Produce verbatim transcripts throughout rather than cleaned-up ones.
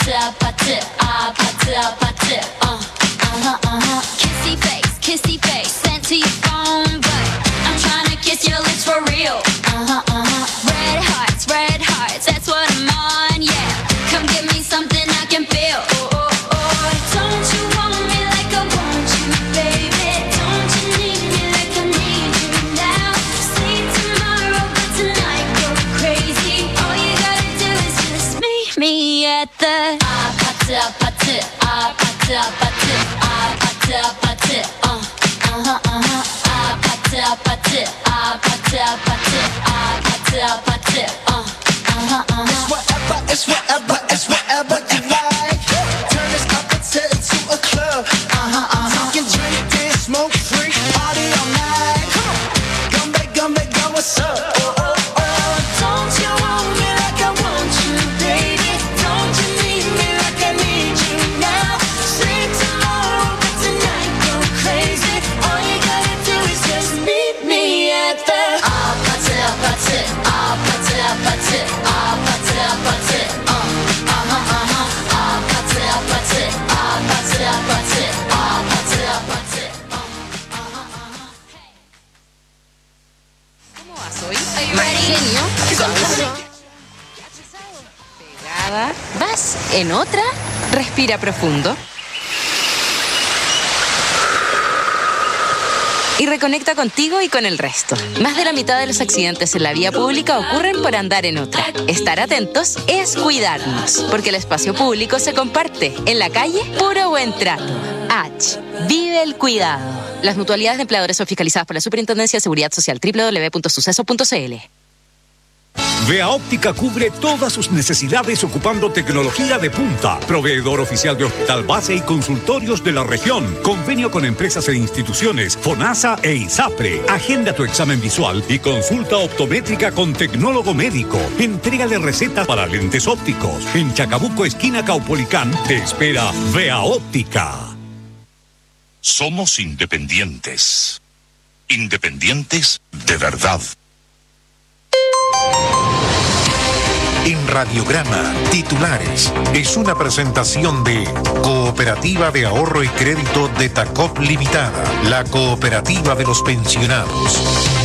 아파트 아파트 아파트 아파트 uh, uh-huh, uh-huh. Kissy face, kissy face sent to your phone but I'm trying to kiss your lips for real uh-huh, uh-huh. Red hearts, red hearts, that's what I'm on, yeah. Come give me something I can feel. Oh, oh, oh. Don't you want me like I want you, baby? Don't you need me like I need you now? Sleep tomorrow, but tonight go crazy. All you gotta do is just meet me at the 아파트 아파트 아파트 아파트 아파트 아파트 uh, uh-huh, uh-huh. 아파트 아파트 아파트 아파트 아파트 아파트 uh, uh-huh, uh-huh. It's whatever, it's whatever, it's whatever you like. Turn this opposite into a club. Uh-huh, uh-huh. You can drink this, smoke free, party all night. Come on, come back, come back, girl, what's up? Oh, oh, oh. Don't you want me like I want you, baby? Don't you need me like I need you now? Sleep tomorrow, but tonight go crazy. All you gotta do is just meet me at the 아파트 아파트 아파트 아파트 아파트 아파트 uh, uh-huh, uh-huh. 아파트 아파트 아파트 아파트 아파트 아파트 uh, uh-huh, uh-huh. ¿Cómo vas hoy? Are you ready? Genio. Pegada. Vas en otra. Respira profundo. Y reconecta contigo y con el resto. Más de la mitad de los accidentes en la vía pública ocurren por andar en otra. Estar atentos es cuidarnos, porque el espacio público se comparte. En la calle, puro buen trato. H. Vive el cuidado. Las mutualidades de empleadores son fiscalizadas por la Superintendencia de Seguridad Social. doble u doble u doble u punto suceso punto c l. Vea Óptica cubre todas sus necesidades ocupando tecnología de punta. Proveedor oficial de Hospital Base y consultorios de la región. Convenio con empresas e instituciones, FONASA e ISAPRE. Agenda tu examen visual y consulta optométrica con tecnólogo médico. Entrega de receta para lentes ópticos. En Chacabuco, esquina Caupolicán, te espera Vea Óptica. Somos independientes. Independientes de verdad. En Radiograma, titulares, es una presentación de Cooperativa de Ahorro y Crédito de Tacop Limitada, la cooperativa de los pensionados.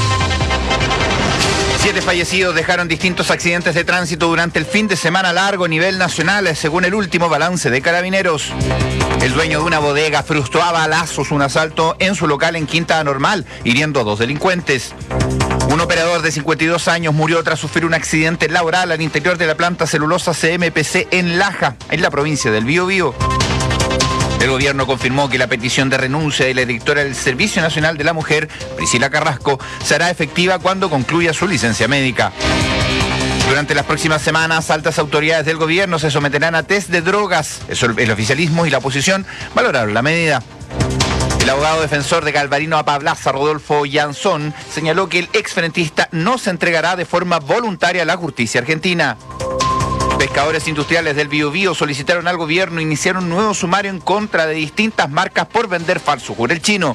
Siete fallecidos dejaron distintos accidentes de tránsito durante el fin de semana largo a nivel nacional, según el último balance de Carabineros. El dueño de una bodega frustró a balazos un asalto en su local en Quinta Normal, hiriendo a dos delincuentes. Un operador de cincuenta y dos años murió tras sufrir un accidente laboral al interior de la planta celulosa C M P C en Laja, en la provincia del Biobío. El gobierno confirmó que la petición de renuncia de la directora del Servicio Nacional de la Mujer, Priscila Carrasco, será efectiva cuando concluya su licencia médica. Durante las próximas semanas, altas autoridades del gobierno se someterán a test de drogas. El oficialismo y la oposición valoraron la medida. El abogado defensor de Galvarino Apablaza, Rodolfo Yanzón, señaló que el exfrentista no se entregará de forma voluntaria a la justicia argentina. Pescadores industriales del Biobío solicitaron al gobierno iniciar un nuevo sumario en contra de distintas marcas por vender falso jurel chino.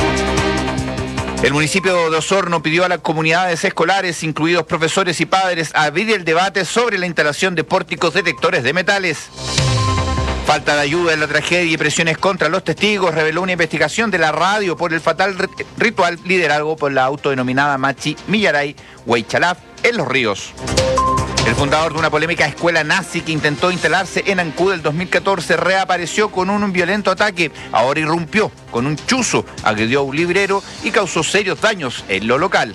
El municipio de Osorno pidió a las comunidades escolares, incluidos profesores y padres, abrir el debate sobre la instalación de pórticos detectores de metales. Falta de ayuda en la tragedia y presiones contra los testigos reveló una investigación de la radio por el fatal ritual liderado por la autodenominada Machi Millaray Huaychalaf en Los Ríos. El fundador de una polémica escuela nazi que intentó instalarse en Ancud del dos mil catorce reapareció con un violento ataque. Ahora irrumpió con un chuzo, agredió a un librero y causó serios daños en lo local.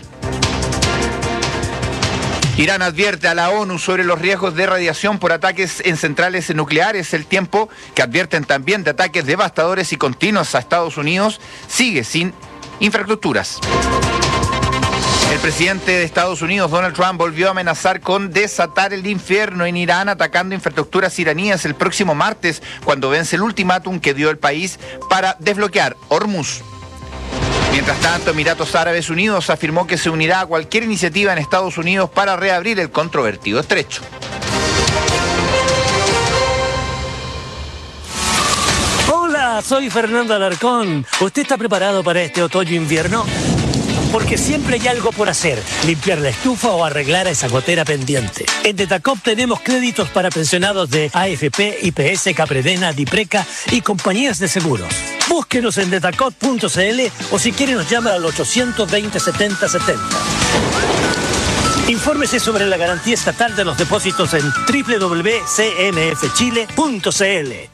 Irán advierte a la ONU sobre los riesgos de radiación por ataques en centrales nucleares. El tiempo que advierten también de ataques devastadores y continuos a Estados Unidos sigue sin infraestructuras. El presidente de Estados Unidos, Donald Trump, volvió a amenazar con desatar el infierno en Irán, atacando infraestructuras iraníes el próximo martes, cuando vence el ultimátum que dio el país para desbloquear Hormuz. Mientras tanto, Emiratos Árabes Unidos afirmó que se unirá a cualquier iniciativa en Estados Unidos para reabrir el controvertido estrecho. Hola, soy Fernando Alarcón. ¿Usted está preparado para este otoño-invierno? Porque siempre hay algo por hacer, limpiar la estufa o arreglar esa gotera pendiente. En Detacop tenemos créditos para pensionados de A F P, I P S, Capredena, Dipreca y compañías de seguros. Búsquenos en detacop punto c l o si quiere nos llama al ochocientos veinte, setenta setenta. Infórmese sobre la garantía estatal de los depósitos en doble u doble u doble u punto c n f chile punto c l.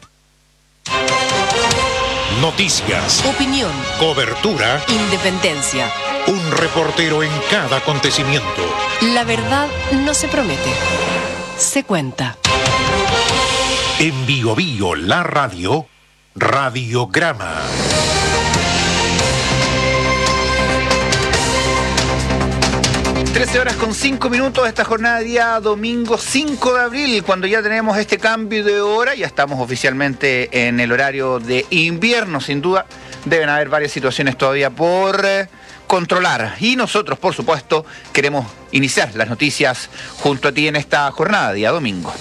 Noticias, Opinión, cobertura, independencia. un reportero en cada acontecimiento. La verdad no se promete, se cuenta. En Bio Bio, la radio, Radiograma. trece horas con cinco minutos, esta jornada de día domingo cinco de abril, cuando ya tenemos este cambio de hora, ya estamos oficialmente en el horario de invierno. Sin duda deben haber varias situaciones todavía por eh, controlar, y nosotros por supuesto queremos iniciar las noticias junto a ti en esta jornada de día domingo.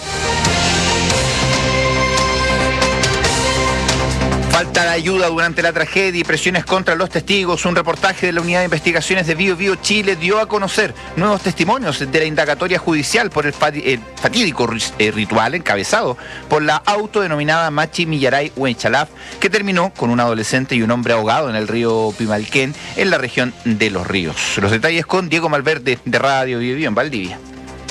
Falta de ayuda durante la tragedia y presiones contra los testigos. Un reportaje de la Unidad de Investigaciones de Bio Bio Chile dio a conocer nuevos testimonios de la indagatoria judicial por el fatídico ritual encabezado por la autodenominada Machi Millaray Huenchalaf, que terminó con un adolescente y un hombre ahogado en el río Pimalquén, en la región de Los Ríos. Los detalles con Diego Malverde de Radio Bio Bio en Valdivia.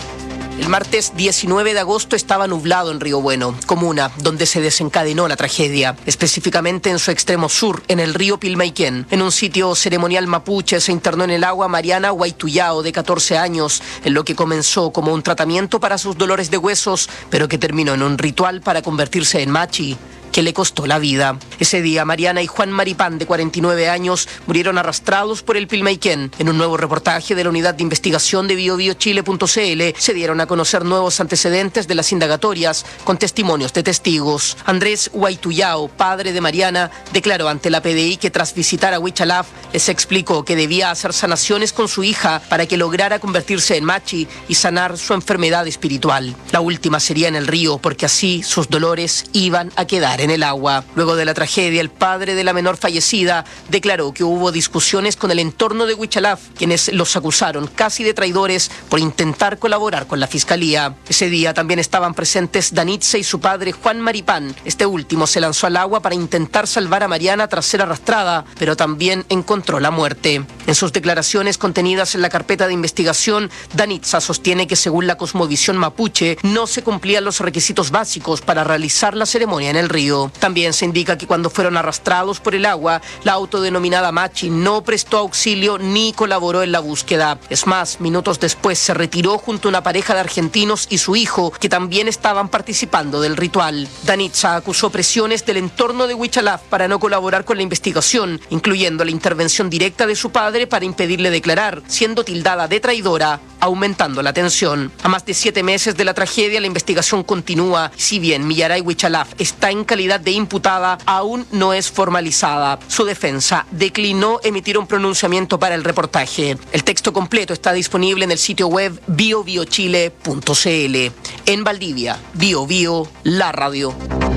El martes diecinueve de agosto estaba nublado en Río Bueno, comuna donde se desencadenó la tragedia, específicamente en su extremo sur, en el río Pilmaiquén. En un sitio ceremonial mapuche se internó en el agua Mariana Huaytuyao, de catorce años, en lo que comenzó como un tratamiento para sus dolores de huesos, pero que terminó en un ritual para convertirse en machi, que le costó la vida. Ese día, Mariana y Juan Maripán, de cuarenta y nueve años, murieron arrastrados por el Pilmaiquén. En un nuevo reportaje de la Unidad de Investigación de bio bio chile punto c l se dieron a conocer nuevos antecedentes de las indagatorias con testimonios de testigos. Andrés Huaytuyao, padre de Mariana, declaró ante la P D I que tras visitar a Huichalaf les explicó que debía hacer sanaciones con su hija para que lograra convertirse en machi y sanar su enfermedad espiritual. La última sería en el río, porque así sus dolores iban a quedar en el agua. Luego de la tragedia, el padre de la menor fallecida declaró que hubo discusiones con el entorno de Huichalaf, quienes los acusaron casi de traidores por intentar colaborar con la fiscalía. Ese día también estaban presentes Danitza y su padre Juan Maripán. Este último se lanzó al agua para intentar salvar a Mariana tras ser arrastrada, pero también encontró la muerte. En sus declaraciones contenidas en la carpeta de investigación, Danitza sostiene que según la cosmovisión mapuche no se cumplían los requisitos básicos para realizar la ceremonia en el río. También se indica que cuando fueron arrastrados por el agua, la autodenominada Machi no prestó auxilio ni colaboró en la búsqueda. Es más, minutos después se retiró junto a una pareja de argentinos y su hijo, que también estaban participando del ritual. Danitza acusó presiones del entorno de Huichalaf para no colaborar con la investigación, incluyendo la intervención directa de su padre para impedirle declarar, siendo tildada de traidora, aumentando la tensión. A más de siete meses de la tragedia, la investigación continúa. Si bien Millaray Huichalaf está en calidad de imputada, aún no es formalizada. Su defensa declinó emitir un pronunciamiento para el reportaje. El texto completo está disponible en el sitio web bio bio chile punto c l. En Valdivia, Bio Bio, la radio.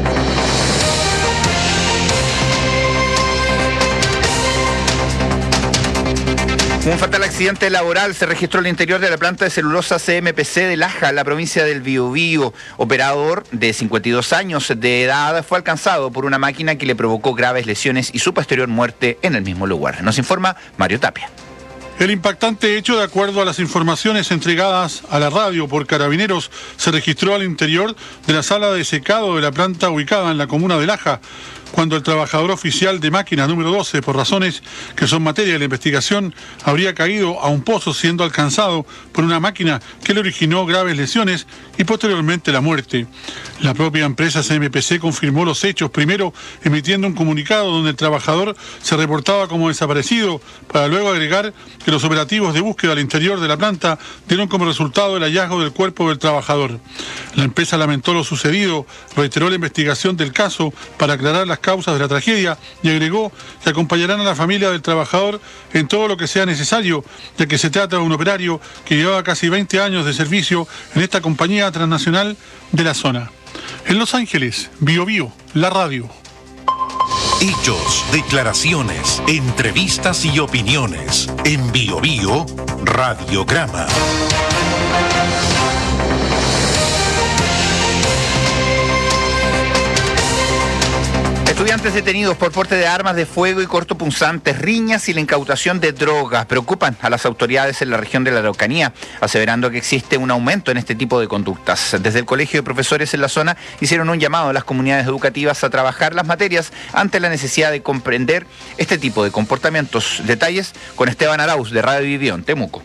Un fatal accidente laboral se registró al interior de la planta de celulosa C M P C de Laja, en la provincia del Biobío. Operador de cincuenta y dos años de edad fue alcanzado por una máquina que le provocó graves lesiones y su posterior muerte en el mismo lugar. Nos informa Mario Tapia. El impactante hecho, de acuerdo a las informaciones entregadas a la radio por Carabineros, se registró al interior de la sala de secado de la planta ubicada en la comuna de Laja, cuando el trabajador oficial de máquina número doce, por razones que son materia de la investigación, habría caído a un pozo siendo alcanzado por una máquina que le originó graves lesiones y posteriormente la muerte. La propia empresa C M P C confirmó los hechos, primero emitiendo un comunicado donde el trabajador se reportaba como desaparecido, para luego agregar que los operativos de búsqueda al interior de la planta dieron como resultado el hallazgo del cuerpo del trabajador. La empresa lamentó lo sucedido, reiteró la investigación del caso para aclarar las causas de la tragedia y agregó que acompañarán a la familia del trabajador en todo lo que sea necesario, ya que se trata de un operario que llevaba casi veinte años de servicio en esta compañía transnacional de la zona. En Los Ángeles, Bio Bio, la radio. Hechos, declaraciones, entrevistas y opiniones. En Bio Bio, Radiograma. Estudiantes detenidos por porte de armas de fuego y cortopunzantes, riñas y la incautación de drogas preocupan a las autoridades en la región de la Araucanía, aseverando que existe un aumento en este tipo de conductas. Desde el Colegio de Profesores en la zona hicieron un llamado a las comunidades educativas a trabajar las materias ante la necesidad de comprender este tipo de comportamientos. Detalles con Esteban Arauz de Radio Vivión, Temuco.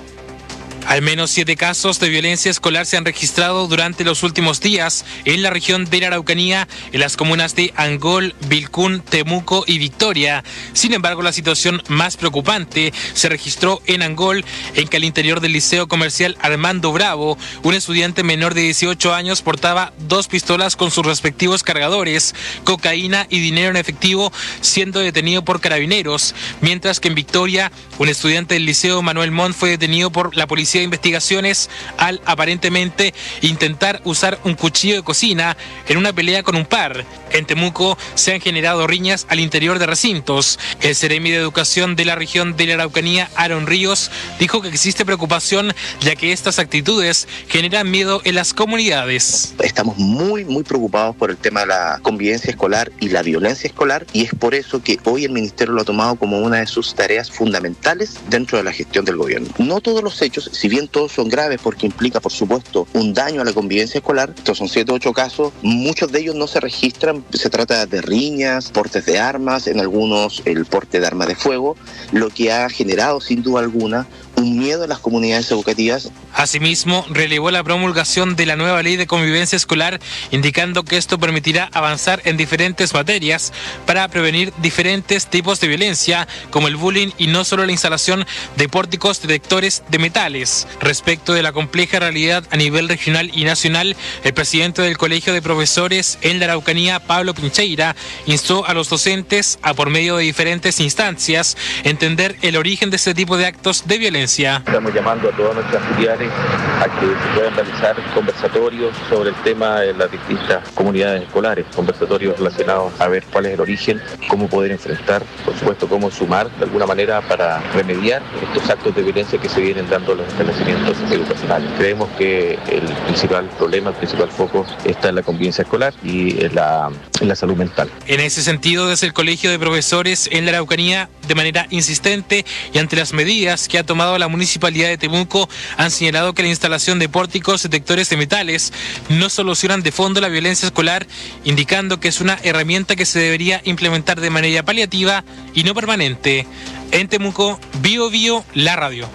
Al menos siete casos de violencia escolar se han registrado durante los últimos días en la región de la Araucanía, en las comunas de Angol, Vilcún, Temuco y Victoria. Sin embargo, la situación más preocupante se registró en Angol, en que al interior del Liceo Comercial Armando Bravo, un estudiante menor de dieciocho años portaba dos pistolas con sus respectivos cargadores, cocaína y dinero en efectivo, siendo detenido por carabineros, mientras que en Victoria, un estudiante del Liceo Manuel Montt fue detenido por la policía de investigaciones al aparentemente intentar usar un cuchillo de cocina en una pelea con un par. En Temuco se han generado riñas al interior de recintos. El Seremi de Educación de la región de la Araucanía, Aaron Ríos, dijo que existe preocupación ya que estas actitudes generan miedo en las comunidades. Estamos muy, muy preocupados por el tema de la convivencia escolar y la violencia escolar, y es por eso que hoy el Ministerio lo ha tomado como una de sus tareas fundamentales dentro de la gestión del gobierno. No todos los hechos, si bien todos son graves porque implica, por supuesto, un daño a la convivencia escolar, estos son siete o ocho casos, muchos de ellos no se registran, se trata de riñas, portes de armas, en algunos el porte de armas de fuego, lo que ha generado sin duda alguna un miedo en las comunidades educativas. Asimismo, relevó la promulgación de la nueva ley de convivencia escolar, indicando que esto permitirá avanzar en diferentes materias para prevenir diferentes tipos de violencia, como el bullying y no solo la instalación de pórticos detectores de metales. Respecto de la compleja realidad a nivel regional y nacional, el presidente del Colegio de Profesores en la Araucanía, Pablo Pincheira, instó a los docentes a, por medio de diferentes instancias, entender el origen de este tipo de actos de violencia. Estamos llamando a todas nuestras filiales a que se puedan realizar conversatorios sobre el tema en las distintas comunidades escolares, conversatorios relacionados a ver cuál es el origen, cómo poder enfrentar, por supuesto, cómo sumar de alguna manera para remediar estos actos de violencia que se vienen dando en los establecimientos educacionales. Creemos que el principal problema, el principal foco está en la convivencia escolar y en la, en la salud mental. En ese sentido, desde el Colegio de Profesores en la Araucanía, de manera insistente y ante las medidas que ha tomado la Municipalidad de Temuco, han señalado que la instalación de pórticos detectores de metales no solucionan de fondo la violencia escolar, indicando que es una herramienta que se debería implementar de manera paliativa y no permanente. En Temuco, Bio Bio, la radio.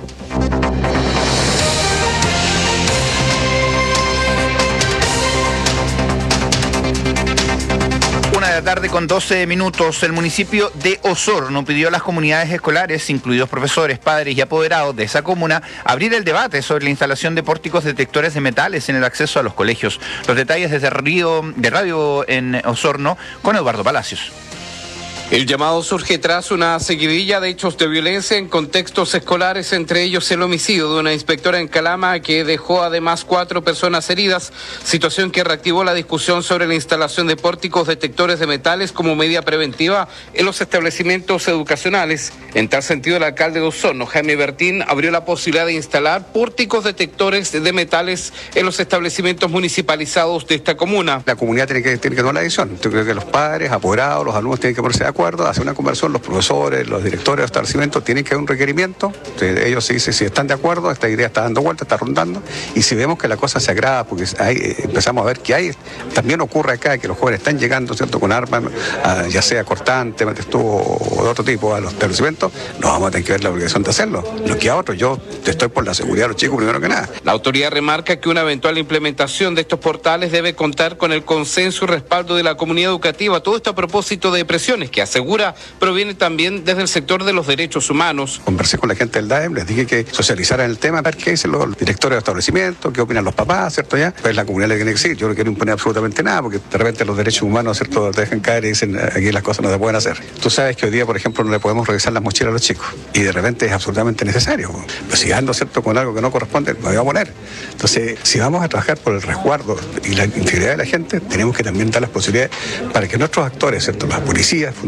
Una de la tarde con doce minutos, el municipio de Osorno pidió a las comunidades escolares, incluidos profesores, padres y apoderados de esa comuna, abrir el debate sobre la instalación de pórticos detectores de metales en el acceso a los colegios. Los detalles desde Río, de Radio en Osorno con Eduardo Palacios. El llamado surge tras una seguidilla de hechos de violencia en contextos escolares, entre ellos el homicidio de una inspectora en Calama que dejó además cuatro personas heridas, situación que reactivó la discusión sobre la instalación de pórticos detectores de metales como medida preventiva en los establecimientos educacionales. En tal sentido, el alcalde de Osorno, Jaime Bertín, abrió la posibilidad de instalar pórticos detectores de metales en los establecimientos municipalizados de esta comuna. La comunidad tiene que, tiene que tomar la decisión. Yo creo que los padres, apoderados, los alumnos tienen que ponerse de acuerdo. Hacer una conversión, los profesores, los directores de establecimientos tienen que dar un requerimiento. Entonces, ellos se dicen si están de acuerdo, esta idea está dando vuelta, está rondando, y si vemos que la cosa se agrava, porque hay, empezamos a ver que hay, también ocurre acá que los jóvenes están llegando, ¿cierto?, con armas, a, ya sea cortante, estuvo o de otro tipo a los establecimientos, nos vamos a tener que ver la obligación de hacerlo. No que a otros, yo estoy por la seguridad de los chicos primero que nada. La autoridad remarca que una eventual implementación de estos portales debe contar con el consenso y respaldo de la comunidad educativa. Todo esto a propósito de presiones que asegura proviene también desde el sector de los derechos humanos. Conversé con la gente del D A E M, les dije que socializaran el tema, a ver qué dicen los directores de establecimientos, qué opinan los papás, ¿cierto? Ya, pues la comunidad le tiene que decir, yo no quiero imponer absolutamente nada, porque de repente los derechos humanos, ¿cierto?, te dejan caer y dicen, aquí las cosas no se pueden hacer. Tú sabes que hoy día, por ejemplo, no le podemos revisar las mochilas a los chicos, y de repente es absolutamente necesario. Pero si ando, ¿cierto?, con algo que no corresponde, me voy a poner. Entonces, si vamos a trabajar por el resguardo y la integridad de la gente, tenemos que también dar las posibilidades para que nuestros actores, ¿cierto?, las policías, fundamentalmente,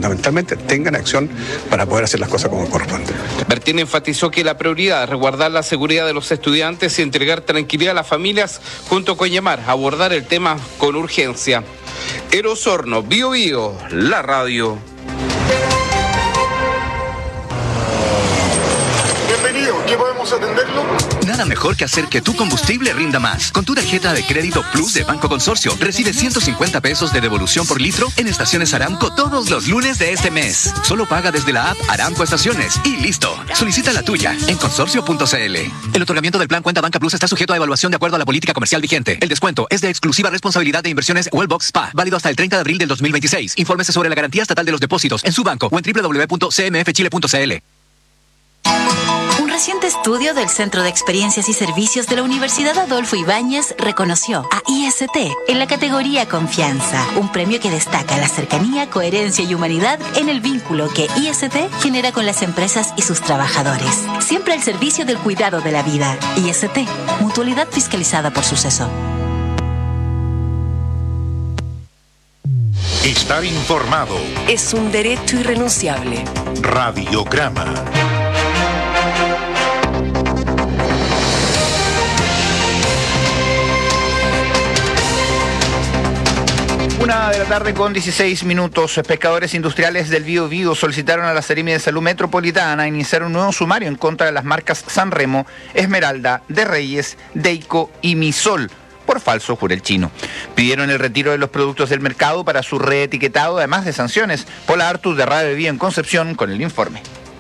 fundamentalmente tengan acción para poder hacer las cosas como corresponde. Bertín enfatizó que la prioridad es resguardar la seguridad de los estudiantes y entregar tranquilidad a las familias, junto con llamar a abordar el tema con urgencia. Eros Horno, Bio Bio, la radio. Bienvenido, ¿qué podemos atenderlo? Nada mejor que hacer que tu combustible rinda más. Con tu tarjeta de crédito Plus de Banco Consorcio, recibe ciento cincuenta pesos de devolución por litro en estaciones Aramco todos los lunes de este mes. Solo paga desde la app Aramco Estaciones y listo. Solicita la tuya en consorcio punto c l. El otorgamiento del plan Cuenta Banca Plus está sujeto a evaluación de acuerdo a la política comercial vigente. El descuento es de exclusiva responsabilidad de Inversiones Wellbox Spa, válido hasta el treinta de abril del dos mil veintiséis. Infórmese sobre la garantía estatal de los depósitos en su banco o en doble u doble u doble u punto c m f chile punto c l. Un reciente estudio del Centro de Experiencias y Servicios de la Universidad Adolfo Ibáñez reconoció a I S T en la categoría Confianza, un premio que destaca la cercanía, coherencia y humanidad en el vínculo que I S T genera con las empresas y sus trabajadores. Siempre al servicio del cuidado de la vida. I S T, mutualidad fiscalizada por Suceso. Estar informado es un derecho irrenunciable. Radiograma. Una de la tarde con dieciséis minutos. Pescadores industriales del Bío Bío solicitaron a la Seremi de Salud Metropolitana iniciar un nuevo sumario en contra de las marcas Sanremo, Esmeralda, De Reyes, Deico y Misol por falso jurel chino. Pidieron el retiro de los productos del mercado para su reetiquetado, además de sanciones. Paula Artus de Radio Bío en Concepción con el informe.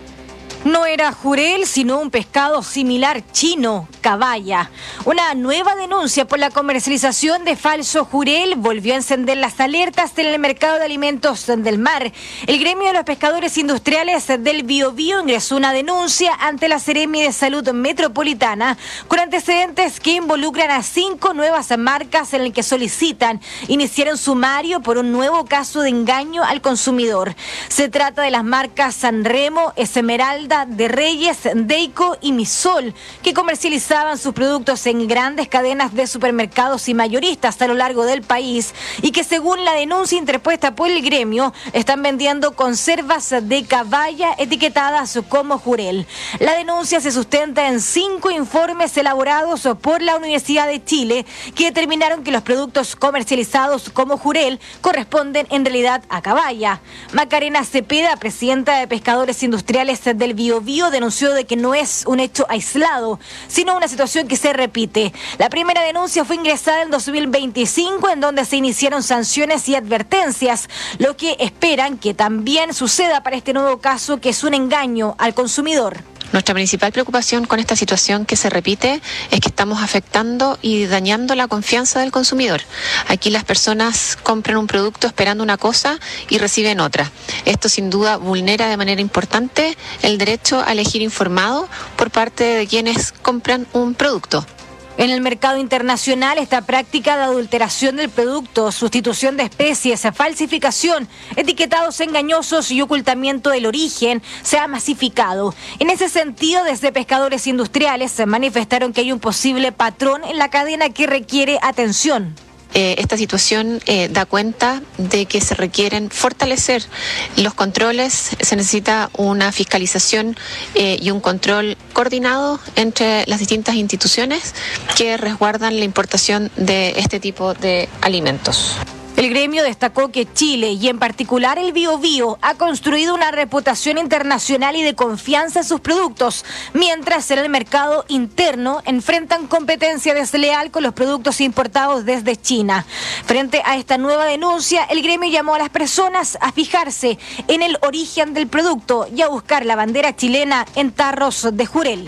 No era jurel, sino un pescado similar chino, caballa. Una nueva denuncia por la comercialización de falso jurel volvió a encender las alertas en el mercado de alimentos del mar. El gremio de los pescadores industriales del Biobío ingresó una denuncia ante la Seremi de Salud Metropolitana con antecedentes que involucran a cinco nuevas marcas en el que solicitan iniciar un sumario por un nuevo caso de engaño al consumidor. Se trata de las marcas Sanremo, Esmeralda, De Reyes, Deico y Misol, que comercializaban sus productos en grandes cadenas de supermercados y mayoristas a lo largo del país y que, según la denuncia interpuesta por el gremio, están vendiendo conservas de caballa etiquetadas como jurel. La denuncia se sustenta en cinco informes elaborados por la Universidad de Chile que determinaron que los productos comercializados como jurel corresponden en realidad a caballa. Macarena Cepeda, presidenta de Pescadores Industriales del Bío Bío, denunció de que no es un hecho aislado, sino una situación que se repite. La primera denuncia fue ingresada en dos mil veinticinco, en donde se iniciaron sanciones y advertencias, lo que esperan que también suceda para este nuevo caso, que es un engaño al consumidor. Nuestra principal preocupación con esta situación que se repite es que estamos afectando y dañando la confianza del consumidor. Aquí las personas compran un producto esperando una cosa y reciben otra. Esto sin duda vulnera de manera importante el derecho a elegir informado por parte de quienes compran un producto. En el mercado internacional, esta práctica de adulteración del producto, sustitución de especies, falsificación, etiquetados engañosos y ocultamiento del origen se ha masificado. En ese sentido, desde Pescadores Industriales se manifestaron que hay un posible patrón en la cadena que requiere atención. Eh, esta situación eh, da cuenta de que se requieren fortalecer los controles, se necesita una fiscalización eh, y un control coordinado entre las distintas instituciones que resguardan la importación de este tipo de alimentos. El gremio destacó que Chile, y en particular el Biobío, ha construido una reputación internacional y de confianza en sus productos, mientras en el mercado interno enfrentan competencia desleal con los productos importados desde China. Frente a esta nueva denuncia, el gremio llamó a las personas a fijarse en el origen del producto y a buscar la bandera chilena en tarros de jurel.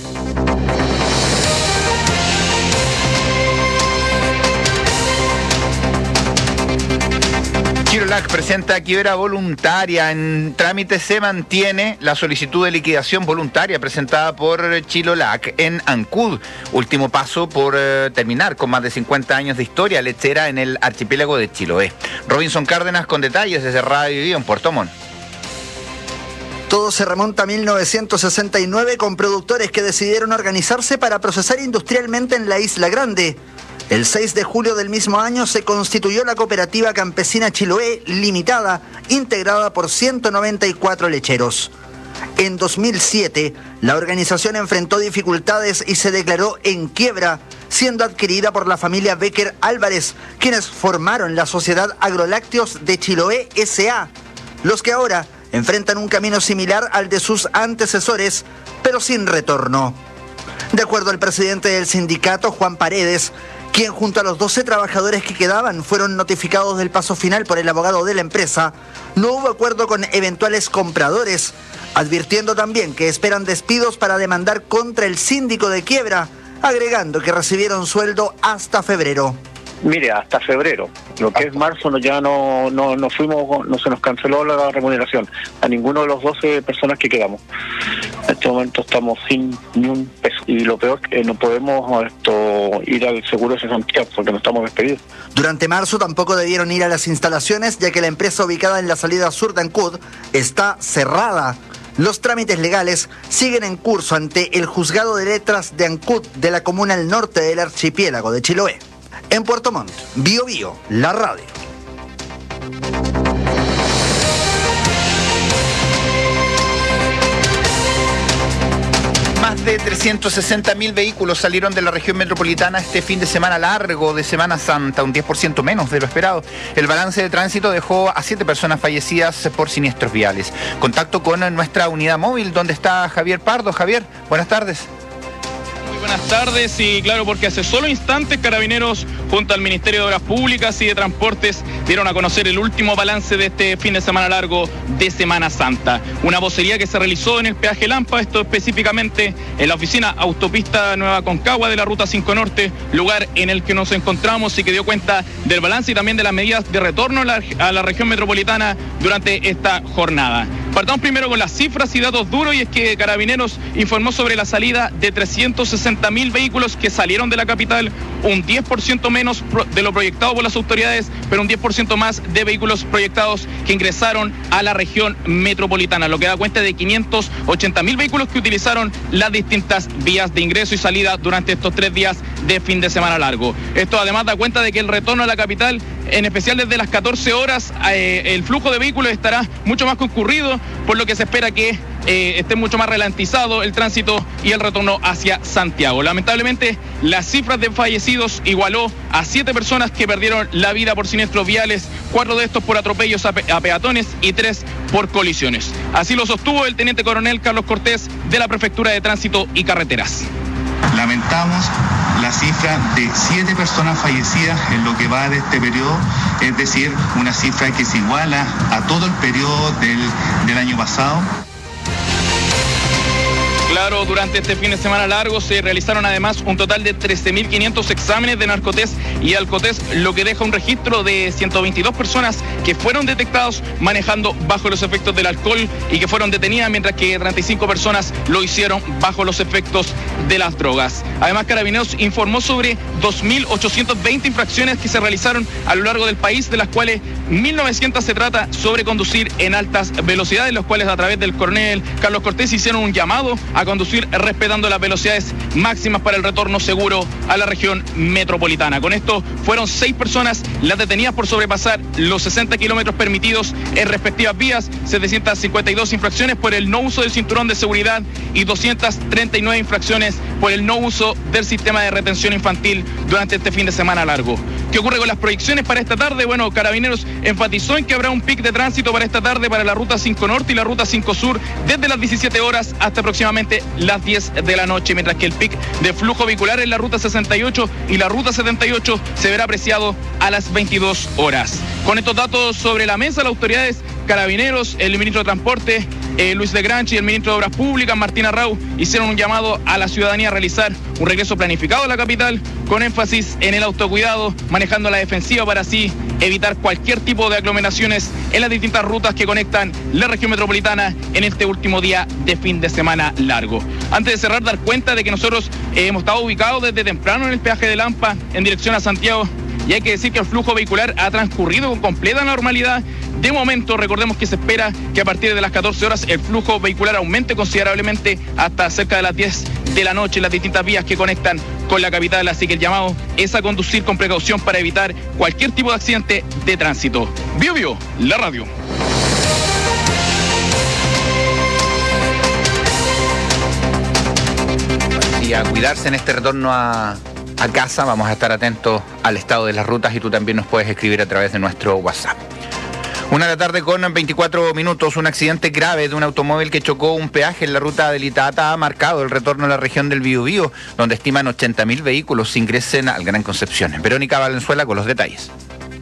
Chirolac presenta quiebra voluntaria. En trámite se mantiene la solicitud de liquidación voluntaria presentada por Chirolac en Ancud. Último paso por eh, terminar con más de cincuenta años de historia lechera en el archipiélago de Chiloé. Robinson Cárdenas con detalles desde Radio Bío en Puerto Montt. Todo se remonta a mil novecientos sesenta y nueve con productores que decidieron organizarse para procesar industrialmente en la Isla Grande. El seis de julio del mismo año se constituyó la cooperativa campesina Chiloé Limitada, integrada por ciento noventa y cuatro lecheros. En dos mil siete, la organización enfrentó dificultades y se declaró en quiebra, siendo adquirida por la familia Becker Álvarez, quienes formaron la Sociedad Agrolácteos de Chiloé S A, los que ahora enfrentan un camino similar al de sus antecesores, pero sin retorno. De acuerdo al presidente del sindicato, Juan Paredes, quien junto a los doce trabajadores que quedaban fueron notificados del paso final por el abogado de la empresa, no hubo acuerdo con eventuales compradores, advirtiendo también que esperan despidos para demandar contra el síndico de quiebra, agregando que recibieron sueldo hasta febrero. Mire, hasta febrero. Lo que es marzo no, ya no, no, no fuimos, no se nos canceló la remuneración a ninguno de los doce personas que quedamos. En este momento estamos sin ni un peso. Y lo peor es que no podemos esto, ir al seguro de cesantía porque no estamos despedidos. Durante marzo tampoco debieron ir a las instalaciones, ya que la empresa ubicada en la salida sur de Ancud está cerrada. Los trámites legales siguen en curso ante el Juzgado de Letras de Ancud de la comuna al norte del archipiélago de Chiloé. En Puerto Montt, Bio Bio, la radio. Más de trescientos sesenta mil vehículos salieron de la región metropolitana este fin de semana largo de Semana Santa, un diez por ciento menos de lo esperado. El balance de tránsito dejó a siete personas fallecidas por siniestros viales. Contacto con nuestra unidad móvil, donde está Javier Pardo. Javier, buenas tardes. Buenas tardes, y claro, porque hace solo instantes Carabineros junto al Ministerio de Obras Públicas y de Transportes dieron a conocer el último balance de este fin de semana largo de Semana Santa. Una vocería que se realizó en el peaje Lampa, esto específicamente en la oficina Autopista Nueva Concagua de la Ruta cinco Norte, lugar en el que nos encontramos y que dio cuenta del balance y también de las medidas de retorno a la, a la región metropolitana durante esta jornada. Partamos primero con las cifras y datos duros, y es que Carabineros informó sobre la salida de trescientos sesenta mil vehículos que salieron de la capital, un diez por ciento menos de lo proyectado por las autoridades, pero un diez por ciento más de vehículos proyectados que ingresaron a la región metropolitana, lo que da cuenta de quinientos ochenta mil vehículos que utilizaron las distintas vías de ingreso y salida durante estos tres días de fin de semana largo. Esto además da cuenta de que el retorno a la capital, en especial desde las catorce horas, eh, el flujo de vehículos estará mucho más concurrido, por lo que se espera que eh, esté mucho más ralentizado el tránsito y el retorno hacia Santiago. Lamentablemente, las cifras de fallecidos igualó a siete personas que perdieron la vida por siniestros viales, cuatro de estos por atropellos a, pe a peatones y tres por colisiones. Así lo sostuvo el teniente coronel Carlos Cortés de la Prefectura de Tránsito y Carreteras. Lamentamos la cifra de siete personas fallecidas en lo que va de este periodo, es decir, una cifra que se iguala a todo el periodo del, del año pasado. Claro, durante este fin de semana largo se realizaron además un total de trece mil quinientos exámenes de narcotest y alcotest, lo que deja un registro de ciento veintidós personas que fueron detectados manejando bajo los efectos del alcohol y que fueron detenidas, mientras que treinta y cinco personas lo hicieron bajo los efectos de las drogas. Además, Carabineros informó sobre dos mil ochocientas veinte infracciones que se realizaron a lo largo del país, de las cuales mil novecientas se trata sobre conducir en altas velocidades, los cuales a través del coronel Carlos Cortés hicieron un llamado a conducir respetando las velocidades máximas para el retorno seguro a la región metropolitana. Con esto fueron seis personas las detenidas por sobrepasar los sesenta kilómetros permitidos en respectivas vías, setecientas cincuenta y dos infracciones por el no uso del cinturón de seguridad y doscientas treinta y nueve infracciones por el no uso del sistema de retención infantil durante este fin de semana largo. ¿Qué ocurre con las proyecciones para esta tarde? Bueno, Carabineros enfatizó en que habrá un pic de tránsito para esta tarde para la Ruta cinco Norte y la Ruta cinco Sur desde las diecisiete horas hasta aproximadamente las diez de la noche, mientras que el pic de flujo vehicular en la Ruta sesenta y ocho y la Ruta setenta y ocho se verá apreciado a las veintidós horas. Con estos datos sobre la mesa, las autoridades Carabineros, el ministro de Transporte, eh, Luis Legrange, y el ministro de Obras Públicas, Martín Arrau, hicieron un llamado a la ciudadanía a realizar un regreso planificado a la capital, con énfasis en el autocuidado, manejando la defensiva para así evitar cualquier tipo de aglomeraciones en las distintas rutas que conectan la región metropolitana en este último día de fin de semana largo. Antes de cerrar, dar cuenta de que nosotros eh, hemos estado ubicados desde temprano en el peaje de Lampa en dirección a Santiago, y hay que decir que el flujo vehicular ha transcurrido con completa normalidad. De momento, recordemos que se espera que a partir de las catorce horas el flujo vehicular aumente considerablemente hasta cerca de las diez de la noche en las distintas vías que conectan con la capital, así que el llamado es a conducir con precaución para evitar cualquier tipo de accidente de tránsito. Bio Bio, la radio. Y a cuidarse en este retorno a, a casa, vamos a estar atentos al estado de las rutas y tú también nos puedes escribir a través de nuestro WhatsApp. Una de la tarde con veinticuatro minutos, un accidente grave de un automóvil que chocó un peaje en la ruta del Itata ha marcado el retorno a la región del Biobío, donde estiman ochenta mil vehículos ingresen al Gran Concepción. Verónica Valenzuela con los detalles.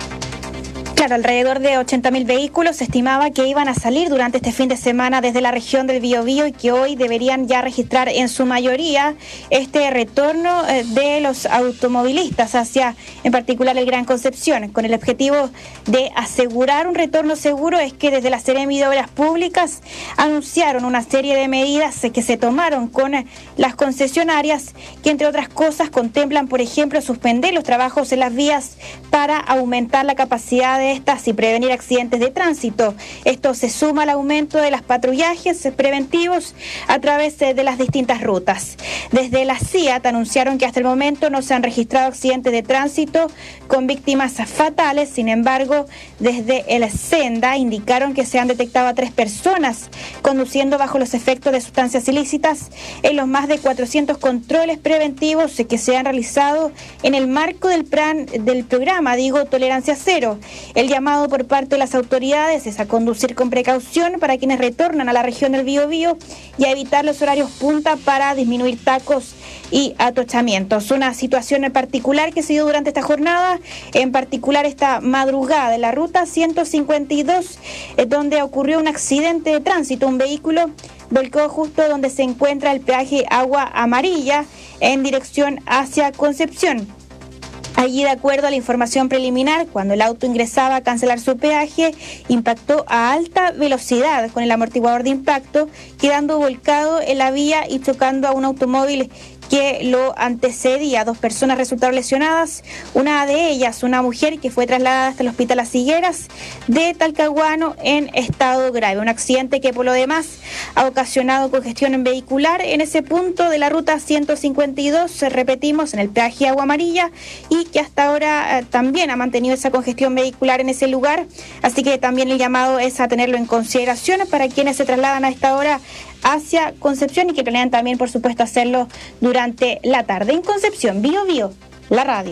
Claro, alrededor de ochenta mil vehículos se estimaba que iban a salir durante este fin de semana desde la región del Biobío y que hoy deberían ya registrar en su mayoría este retorno de los automovilistas hacia, en particular, el Gran Concepción. Con el objetivo de asegurar un retorno seguro es que desde la Seremi de Obras Públicas anunciaron una serie de medidas que se tomaron con las concesionarias que, entre otras cosas, contemplan, por ejemplo, suspender los trabajos en las vías para aumentar la capacidad de estas y prevenir accidentes de tránsito. Esto se suma al aumento de los patrullajes preventivos a través de las distintas rutas. Desde la C I A T anunciaron que hasta el momento no se han registrado accidentes de tránsito con víctimas fatales. Sin embargo, desde el Senda indicaron que se han detectado a tres personas conduciendo bajo los efectos de sustancias ilícitas en los más de cuatrocientos controles preventivos que se han realizado en el marco del plan del programa, digo, Tolerancia Cero. El llamado por parte de las autoridades es a conducir con precaución para quienes retornan a la región del Biobío y a evitar los horarios punta para disminuir tacos y atochamientos. Una situación en particular que se dio durante esta jornada, en particular esta madrugada en la ruta ciento cincuenta y dos, donde ocurrió un accidente de tránsito. Un vehículo volcó justo donde se encuentra el peaje Agua Amarilla en dirección hacia Concepción. Allí, de acuerdo a la información preliminar, cuando el auto ingresaba a cancelar su peaje, impactó a alta velocidad con el amortiguador de impacto, quedando volcado en la vía y chocando a un automóvil que lo antecedía. Dos personas resultaron lesionadas, una de ellas una mujer que fue trasladada hasta el hospital Las Higueras de Talcahuano en estado grave. Un accidente que por lo demás ha ocasionado congestión vehicular en ese punto de la ruta ciento cincuenta y dos, repetimos, en el peaje Agua Amarilla, y que hasta ahora eh, también ha mantenido esa congestión vehicular en ese lugar, así que también el llamado es a tenerlo en consideración para quienes se trasladan a esta hora hacia Concepción y que planean también, por supuesto, hacerlo durante la tarde. En Concepción, Bio Bio, la radio.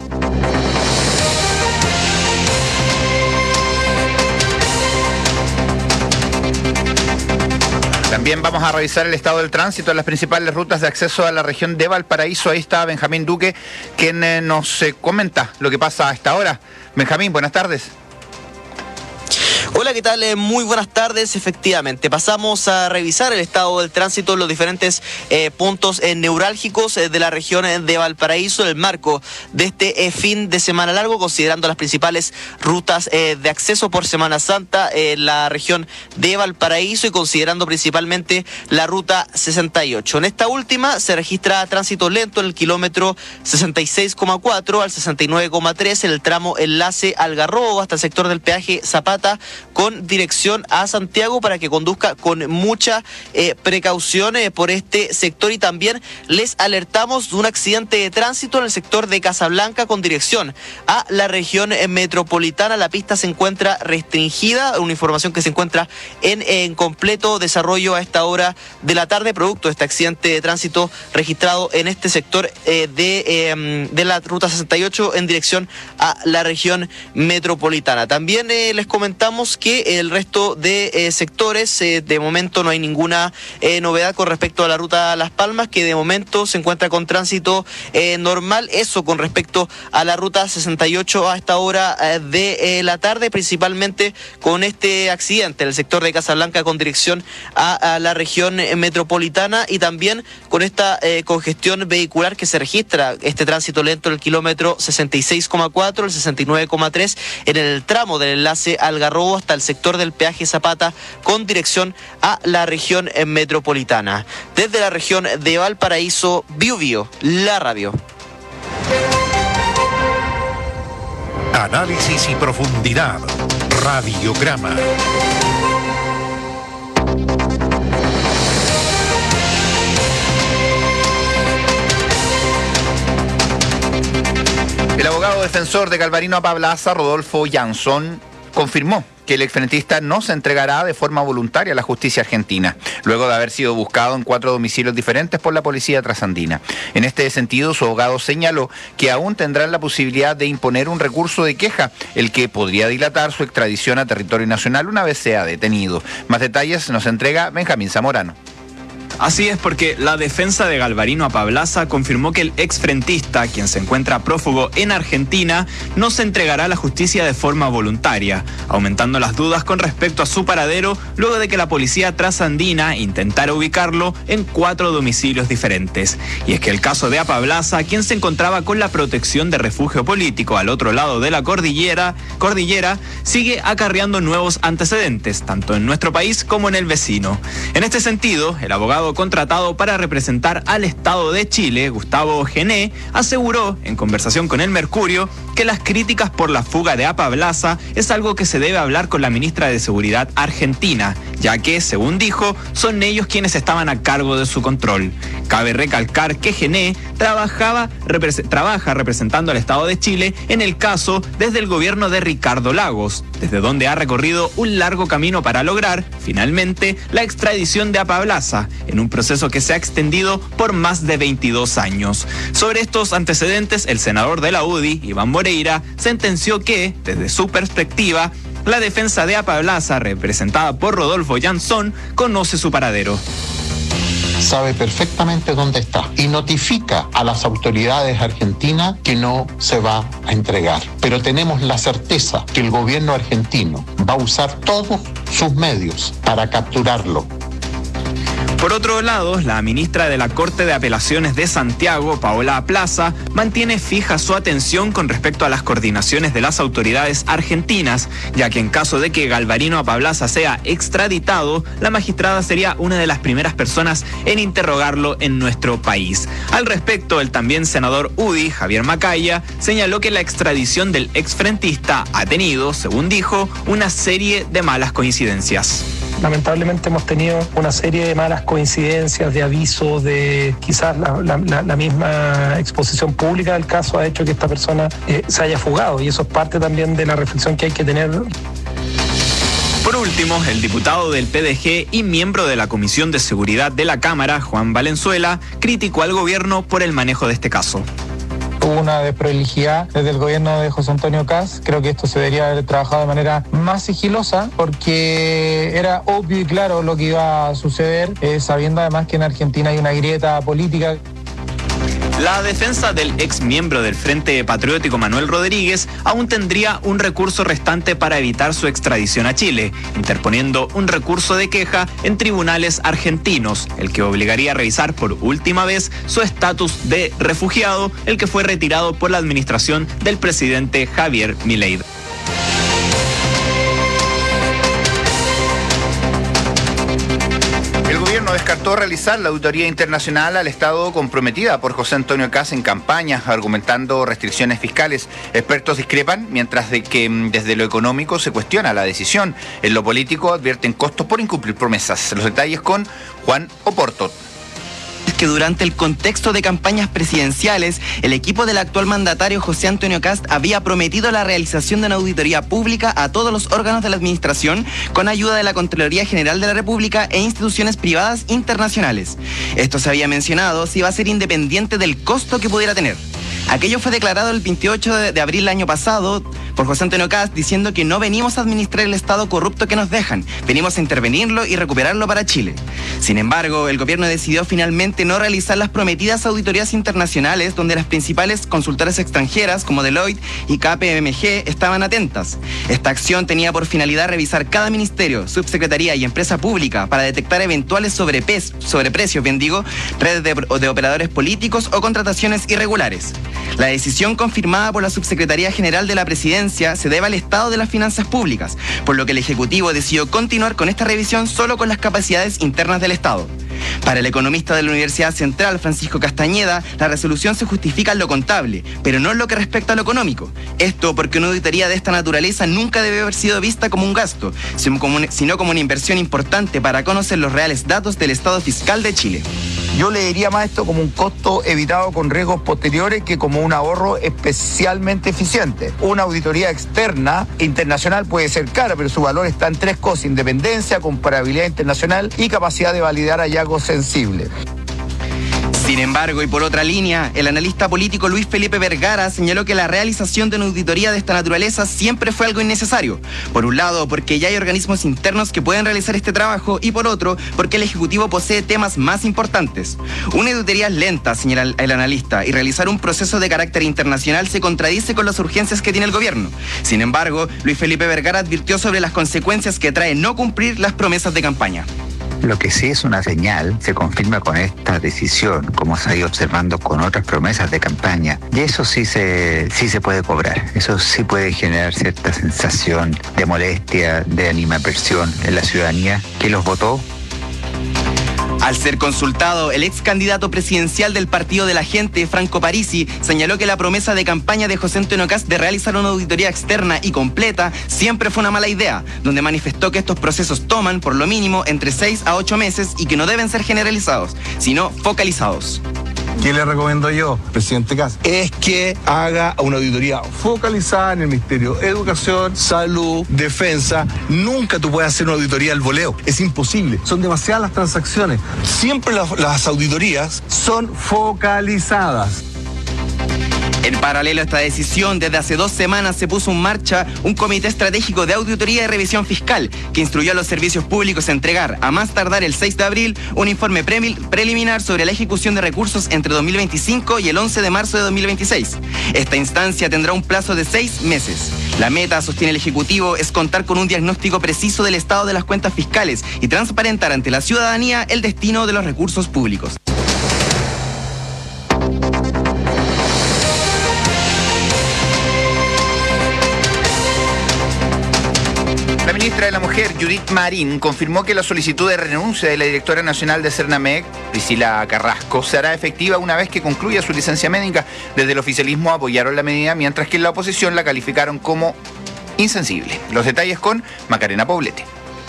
También vamos a revisar el estado del tránsito en las principales rutas de acceso a la región de Valparaíso. Ahí está Benjamín Duque, quien eh, nos eh, comenta lo que pasa a esta hora. Benjamín, buenas tardes. Hola, ¿qué tal? Eh, muy buenas tardes. Efectivamente, pasamos a revisar el estado del tránsito en los diferentes eh, puntos eh, neurálgicos eh, de la región eh, de Valparaíso, en el marco de este eh, fin de semana largo, considerando las principales rutas eh, de acceso por Semana Santa en la región de Valparaíso y considerando principalmente la ruta sesenta y ocho. En esta última se registra tránsito lento en el kilómetro sesenta y seis coma cuatro al sesenta y nueve coma tres en el tramo enlace Algarrobo hasta el sector del peaje Zapata, con dirección a Santiago, para que conduzca con mucha eh, precaución eh, por este sector. Y también les alertamos de un accidente de tránsito en el sector de Casablanca con dirección a la región eh, metropolitana. La pista se encuentra restringida, una información que se encuentra en, en completo desarrollo a esta hora de la tarde, producto de este accidente de tránsito registrado en este sector eh, de, eh, de la ruta sesenta y ocho en dirección a la región metropolitana. También eh, les comentamos que el resto de eh, sectores, eh, de momento no hay ninguna eh, novedad con respecto a la ruta Las Palmas, que de momento se encuentra con tránsito eh, normal. Eso con respecto a la ruta sesenta y ocho a esta hora eh, de eh, la tarde, principalmente con este accidente en el sector de Casablanca con dirección a, a la región eh, metropolitana, y también con esta eh, congestión vehicular que se registra, este tránsito lento en el kilómetro sesenta y seis coma cuatro, el sesenta y nueve coma tres en el tramo del enlace Algarrobo hasta el sector del peaje Zapata con dirección a la región metropolitana. Desde la región de Valparaíso, Bio Bio, la radio. Análisis y profundidad. Radiograma. El abogado defensor de Galvarino Apablaza, Rodolfo Jansson, confirmó que el exfrentista no se entregará de forma voluntaria a la justicia argentina, luego de haber sido buscado en cuatro domicilios diferentes por la policía trasandina. En este sentido, su abogado señaló que aún tendrán la posibilidad de imponer un recurso de queja, el que podría dilatar su extradición a territorio nacional una vez sea detenido. Más detalles nos entrega Benjamín Zamorano. Así es, porque la defensa de Galvarino Apablaza confirmó que el exfrentista, quien se encuentra prófugo en Argentina, no se entregará a la justicia de forma voluntaria, aumentando las dudas con respecto a su paradero luego de que la policía trasandina intentara ubicarlo en cuatro domicilios diferentes. Y es que el caso de Apablaza, quien se encontraba con la protección de refugio político al otro lado de la cordillera, cordillera sigue acarreando nuevos antecedentes, tanto en nuestro país como en el vecino. En este sentido, el abogado contratado para representar al Estado de Chile, Gustavo Gené, aseguró en conversación con El Mercurio que las críticas por la fuga de Apablaza es algo que se debe hablar con la ministra de Seguridad argentina, ya que, según dijo, son ellos quienes estaban a cargo de su control. Cabe recalcar que Gené trabajaba, repre- trabaja representando al Estado de Chile en el caso desde el gobierno de Ricardo Lagos, desde donde ha recorrido un largo camino para lograr, finalmente, la extradición de Apablaza, en un proceso que se ha extendido por más de veintidós años. Sobre estos antecedentes, el senador de la U D I, Iván Moreira, sentenció que, desde su perspectiva, la defensa de Apablaza, representada por Rodolfo Jansson, conoce su paradero. Sabe perfectamente dónde está y notifica a las autoridades argentinas que no se va a entregar. Pero tenemos la certeza que el gobierno argentino va a usar todos sus medios para capturarlo. Por otro lado, la ministra de la Corte de Apelaciones de Santiago, Paola Plaza, mantiene fija su atención con respecto a las coordinaciones de las autoridades argentinas, ya que en caso de que Galvarino Apablaza sea extraditado, la magistrada sería una de las primeras personas en interrogarlo en nuestro país. Al respecto, el también senador U D I, Javier Macaya, señaló que la extradición del exfrentista ha tenido, según dijo, una serie de malas coincidencias. Lamentablemente hemos tenido una serie de malas coincidencias, de avisos, de quizás la, la, la misma exposición pública del caso ha hecho que esta persona eh, se haya fugado, y eso es parte también de la reflexión que hay que tener. Por último, el diputado del P D G y miembro de la Comisión de Seguridad de la Cámara, Juan Valenzuela, criticó al gobierno por el manejo de este caso. Hubo una desprolijidad desde el gobierno de José Antonio Kast. Creo que esto se debería haber trabajado de manera más sigilosa, porque era obvio y claro lo que iba a suceder, eh, sabiendo además que en Argentina hay una grieta política. La defensa del ex miembro del Frente Patriótico Manuel Rodríguez aún tendría un recurso restante para evitar su extradición a Chile, interponiendo un recurso de queja en tribunales argentinos, el que obligaría a revisar por última vez su estatus de refugiado, el que fue retirado por la administración del presidente Javier Milei. El gobierno descartó realizar la auditoría internacional al Estado comprometida por José Antonio Kast en campaña, argumentando restricciones fiscales. Expertos discrepan, mientras de que desde lo económico se cuestiona la decisión. En lo político advierten costos por incumplir promesas. Los detalles con Juan Oporto. Que durante el contexto de campañas presidenciales, el equipo del actual mandatario José Antonio Kast había prometido la realización de una auditoría pública a todos los órganos de la administración con ayuda de la Contraloría General de la República e instituciones privadas internacionales. Esto se había mencionado si iba a ser independiente del costo que pudiera tener. Aquello fue declarado el veintiocho de abril del año pasado por José Antonio Kast, diciendo que no venimos a administrar el Estado corrupto que nos dejan, venimos a intervenirlo y recuperarlo para Chile. Sin embargo, el gobierno decidió finalmente no realizar las prometidas auditorías internacionales, donde las principales consultoras extranjeras como Deloitte y K P M G estaban atentas. Esta acción tenía por finalidad revisar cada ministerio, subsecretaría y empresa pública para detectar eventuales sobrepes, sobreprecios, bien digo, redes de, de operadores políticos o contrataciones irregulares. La decisión confirmada por la Subsecretaría General de la Presidencia se debe al estado de las finanzas públicas, por lo que el Ejecutivo decidió continuar con esta revisión solo con las capacidades internas del Estado. Para el economista de la Universidad Central, Francisco Castañeda, la resolución se justifica en lo contable, pero no en lo que respecta a lo económico. Esto porque una auditoría de esta naturaleza nunca debe haber sido vista como un gasto, sino como una, sino como una inversión importante para conocer los reales datos del estado fiscal de Chile. Yo leería más esto como un costo evitado con riesgos posteriores que como un ahorro especialmente eficiente. Una auditoría externa internacional puede ser cara, pero su valor está en tres cosas: independencia, comparabilidad internacional y capacidad de validar hallazgos sensibles. Sin embargo, y por otra línea, el analista político Luis Felipe Vergara señaló que la realización de una auditoría de esta naturaleza siempre fue algo innecesario. Por un lado, porque ya hay organismos internos que pueden realizar este trabajo, y por otro, porque el Ejecutivo posee temas más importantes. Una auditoría es lenta, señala el analista, y realizar un proceso de carácter internacional se contradice con las urgencias que tiene el gobierno. Sin embargo, Luis Felipe Vergara advirtió sobre las consecuencias que trae no cumplir las promesas de campaña. Lo que sí es una señal, se confirma con esta decisión, como se ha ido observando con otras promesas de campaña, y eso sí se, sí se puede cobrar, eso sí puede generar cierta sensación de molestia, de animadversión en la ciudadanía que los votó. Al ser consultado, el ex candidato presidencial del Partido de la Gente, Franco Parisi, señaló que la promesa de campaña de José Antonio Kast de realizar una auditoría externa y completa siempre fue una mala idea, donde manifestó que estos procesos toman, por lo mínimo, entre seis a ocho meses y que no deben ser generalizados, sino focalizados. ¿Qué le recomiendo yo, presidente Kast? Es que haga una auditoría focalizada en el Ministerio de Educación, Salud, Defensa. Nunca tú puedes hacer una auditoría al voleo. Es imposible. Son demasiadas las transacciones. Siempre las, las auditorías son focalizadas. En paralelo a esta decisión, desde hace dos semanas se puso en marcha un comité estratégico de auditoría y revisión fiscal que instruyó a los servicios públicos a entregar, a más tardar el seis de abril, un informe pre preliminar sobre la ejecución de recursos entre dos mil veinticinco y el once de marzo de dos mil veintiséis. Esta instancia tendrá un plazo de seis meses. La meta, sostiene el Ejecutivo, es contar con un diagnóstico preciso del estado de las cuentas fiscales y transparentar ante la ciudadanía el destino de los recursos públicos. La ministra de la Mujer, Judith Marín, confirmó que la solicitud de renuncia de la directora nacional de Cernamec, Priscila Carrasco, se hará efectiva una vez que concluya su licencia médica. Desde el oficialismo apoyaron la medida, mientras que en la oposición la calificaron como insensible. Los detalles con Macarena Poblete.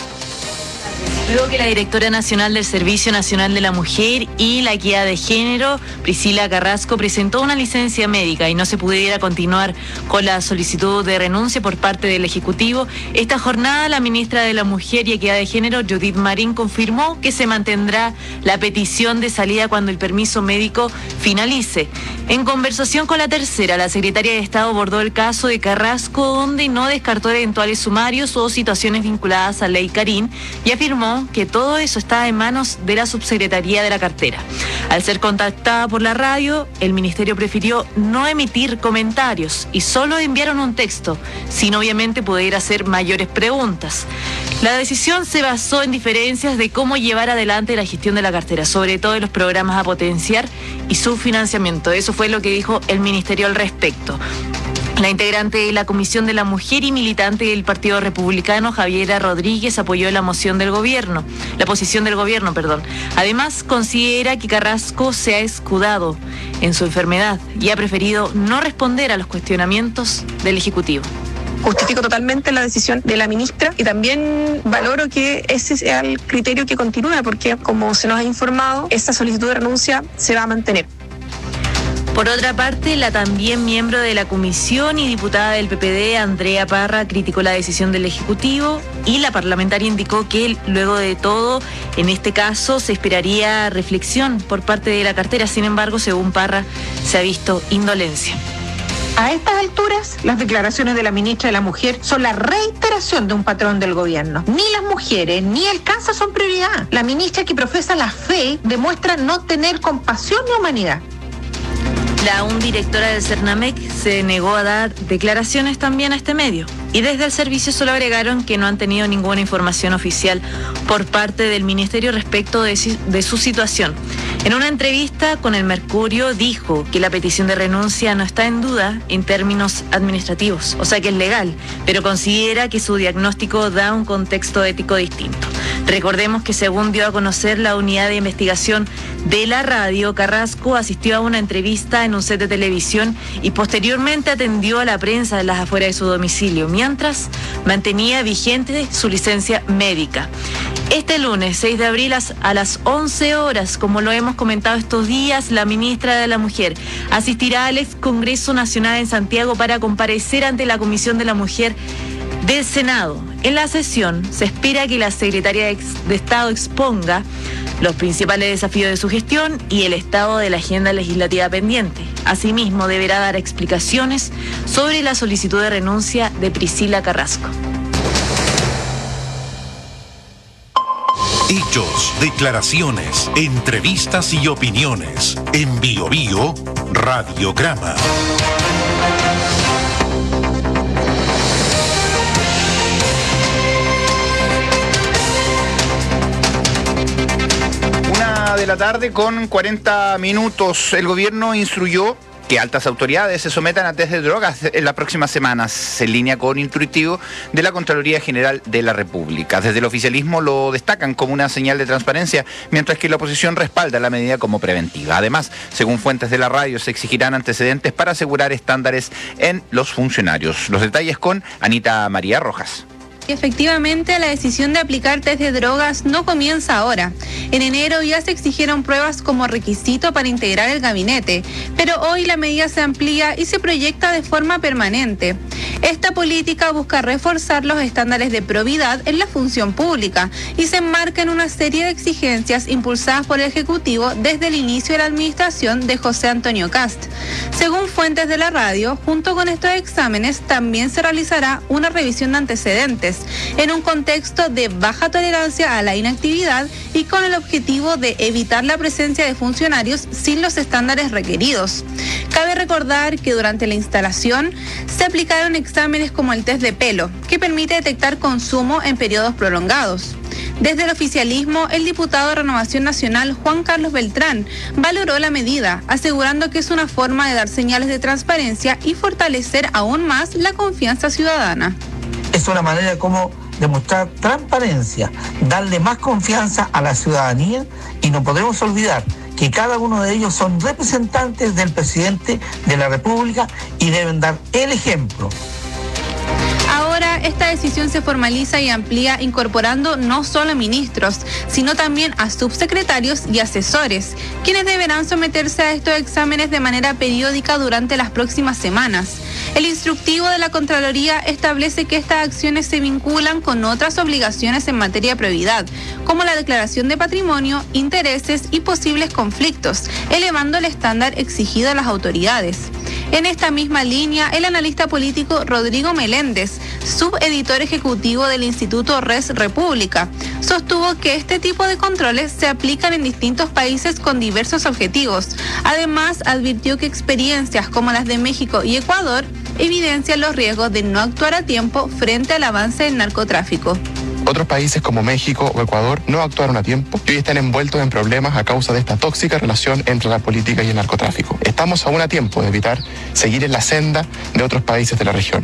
Luego que la directora nacional del Servicio Nacional de la Mujer y la Equidad de Género, Priscila Carrasco, presentó una licencia médica y no se pudiera continuar con la solicitud de renuncia por parte del Ejecutivo, esta jornada la ministra de la Mujer y Equidad de Género, Judith Marín, confirmó que se mantendrá la petición de salida cuando el permiso médico finalice. En conversación con La Tercera, la secretaria de Estado abordó el caso de Carrasco, donde no descartó eventuales sumarios o situaciones vinculadas a Ley Carín y afirmó que todo eso está en manos de la subsecretaría de la cartera. Al ser contactada por la radio, el ministerio prefirió no emitir comentarios y solo enviaron un texto, sin obviamente poder hacer mayores preguntas. La decisión se basó en diferencias de cómo llevar adelante la gestión de la cartera, sobre todo en los programas a potenciar y su financiamiento. Eso fue lo que dijo el ministerio al respecto. La integrante de la Comisión de la Mujer y militante del Partido Republicano, Javiera Rodríguez, apoyó la moción del gobierno, la posición del gobierno, perdón. Además, considera que Carrasco se ha escudado en su enfermedad y ha preferido no responder a los cuestionamientos del Ejecutivo. Justifico totalmente la decisión de la ministra y también valoro que ese sea el criterio que continúe, porque como se nos ha informado, esta solicitud de renuncia se va a mantener. Por otra parte, la también miembro de la comisión y diputada del P P D, Andrea Parra, criticó la decisión del Ejecutivo y la parlamentaria indicó que luego de todo, en este caso, se esperaría reflexión por parte de la cartera. Sin embargo, según Parra, se ha visto indolencia. A estas alturas, las declaraciones de la ministra de la Mujer son la reiteración de un patrón del gobierno. Ni las mujeres ni el cáncer son prioridad. La ministra que profesa la fe demuestra no tener compasión ni humanidad. La aún directora del Cernamec se negó a dar declaraciones también a este medio. Y desde el servicio solo agregaron que no han tenido ninguna información oficial por parte del ministerio respecto de, de su situación. En una entrevista con el Mercurio dijo que la petición de renuncia no está en duda en términos administrativos, o sea que es legal, pero considera que su diagnóstico da un contexto ético distinto. Recordemos que según dio a conocer la unidad de investigación de la radio, Carrasco asistió a una entrevista en un set de televisión y posteriormente atendió a la prensa en las afueras de su domicilio, mientras mantenía vigente su licencia médica. Este lunes, seis de abril, a las once horas, como lo hemos comentado estos días, la ministra de la Mujer asistirá al ex Congreso Nacional en Santiago para comparecer ante la Comisión de la Mujer del Senado. En la sesión se espera que la secretaria de Estado exponga los principales desafíos de su gestión y el estado de la agenda legislativa pendiente. Asimismo, deberá dar explicaciones sobre la solicitud de renuncia de Priscila Carrasco. Hechos, declaraciones, entrevistas y opiniones. En Bio Bio, Radiograma. Una de la tarde con cuarenta minutos. El gobierno instruyó que altas autoridades se sometan a test de drogas en las próximas semanas, en línea con instructivo de la Contraloría General de la República. Desde el oficialismo lo destacan como una señal de transparencia, mientras que la oposición respalda la medida como preventiva. Además, según fuentes de la radio, se exigirán antecedentes para asegurar estándares en los funcionarios. Los detalles con Anita María Rojas. Efectivamente, la decisión de aplicar test de drogas no comienza ahora. En enero ya se exigieron pruebas como requisito para integrar el gabinete, pero hoy la medida se amplía y se proyecta de forma permanente. Esta política busca reforzar los estándares de probidad en la función pública y se enmarca en una serie de exigencias impulsadas por el Ejecutivo desde el inicio de la administración de José Antonio Kast. Según fuentes de la radio, junto con estos exámenes también se realizará una revisión de antecedentes en un contexto de baja tolerancia a la inactividad y con el objetivo de evitar la presencia de funcionarios sin los estándares requeridos. Cabe recordar que durante la instalación se aplicaron exámenes como el test de pelo, que permite detectar consumo en periodos prolongados. Desde el oficialismo, el diputado de Renovación Nacional, Juan Carlos Beltrán, valoró la medida, asegurando que es una forma de dar señales de transparencia y fortalecer aún más la confianza ciudadana. Es una manera como demostrar transparencia, darle más confianza a la ciudadanía, y no podemos olvidar que cada uno de ellos son representantes del presidente de la República y deben dar el ejemplo. Ahora esta decisión se formaliza y amplía incorporando no solo ministros, sino también a subsecretarios y asesores, quienes deberán someterse a estos exámenes de manera periódica durante las próximas semanas. El instructivo de la Contraloría establece que estas acciones se vinculan con otras obligaciones en materia de probidad, como la declaración de patrimonio, intereses y posibles conflictos, elevando el estándar exigido a las autoridades. En esta misma línea, el analista político Rodrigo Meléndez, subeditor ejecutivo del Instituto Res República, sostuvo que este tipo de controles se aplican en distintos países con diversos objetivos. Además, advirtió que experiencias como las de México y Ecuador evidencian los riesgos de no actuar a tiempo frente al avance del narcotráfico. Otros países como México o Ecuador no actuaron a tiempo y hoy están envueltos en problemas a causa de esta tóxica relación entre la política y el narcotráfico. Estamos aún a tiempo de evitar seguir en la senda de otros países de la región.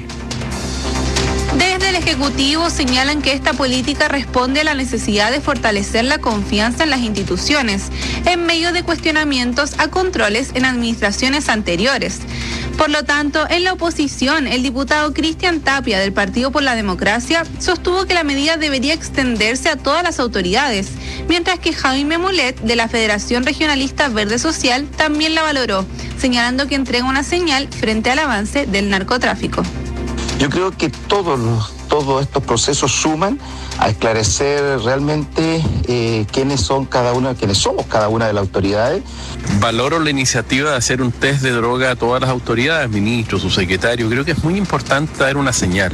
Desde el Ejecutivo señalan que esta política responde a la necesidad de fortalecer la confianza en las instituciones, en medio de cuestionamientos a controles en administraciones anteriores. Por lo tanto, en la oposición, el diputado Cristian Tapia del Partido por la Democracia sostuvo que la medida debería extenderse a todas las autoridades, mientras que Jaime Mulet de la Federación Regionalista Verde Social también la valoró, señalando que entrega una señal frente al avance del narcotráfico. Yo creo que todos los, todos estos procesos suman a esclarecer realmente eh, quiénes son cada una, quiénes somos cada una de las autoridades. Valoro la iniciativa de hacer un test de droga a todas las autoridades, ministros, subsecretarios. Creo que es muy importante dar una señal.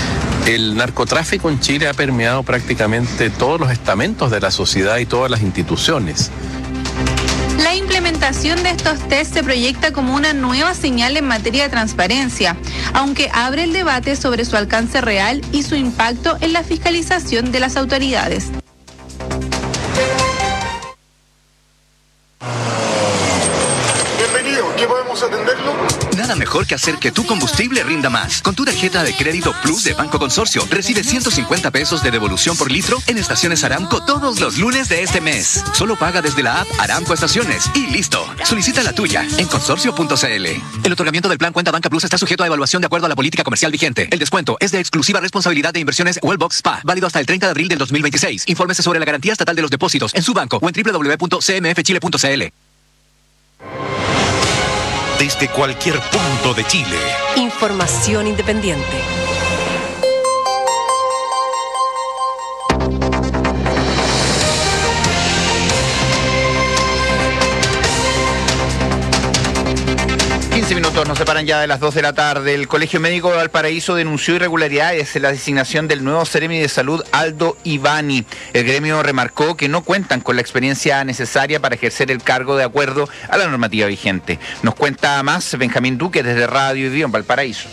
El narcotráfico en Chile ha permeado prácticamente todos los estamentos de la sociedad y todas las instituciones. La implementación de estos test se proyecta como una nueva señal en materia de transparencia, aunque abre el debate sobre su alcance real y su impacto en la fiscalización de las autoridades. Bienvenido, ¿qué podemos atenderlo? Nada mejor mejor que hacer que tu combustible rinda más. Con tu tarjeta de crédito Plus de Banco Consorcio, recibe ciento cincuenta pesos de devolución por litro en estaciones Aramco todos los lunes de este mes. Solo paga desde la app Aramco Estaciones y listo. Solicita la tuya en consorcio punto c l. El otorgamiento del plan Cuenta Banca Plus está sujeto a evaluación de acuerdo a la política comercial vigente. El descuento es de exclusiva responsabilidad de Inversiones Wellbox S P A, válido hasta el treinta de abril del dos mil veintiséis. Infórmese sobre la garantía estatal de los depósitos en su banco o en doble u doble u doble u punto c m f chile punto c l. Desde cualquier punto de Chile. Información independiente. quince minutos nos separan ya de las dos de la tarde. El Colegio Médico de Valparaíso denunció irregularidades en la designación del nuevo Seremi de Salud, Aldo Ivani. El gremio remarcó que no cuentan con la experiencia necesaria para ejercer el cargo de acuerdo a la normativa vigente. Nos cuenta más Benjamín Duque desde Radio y Vivo en Valparaíso.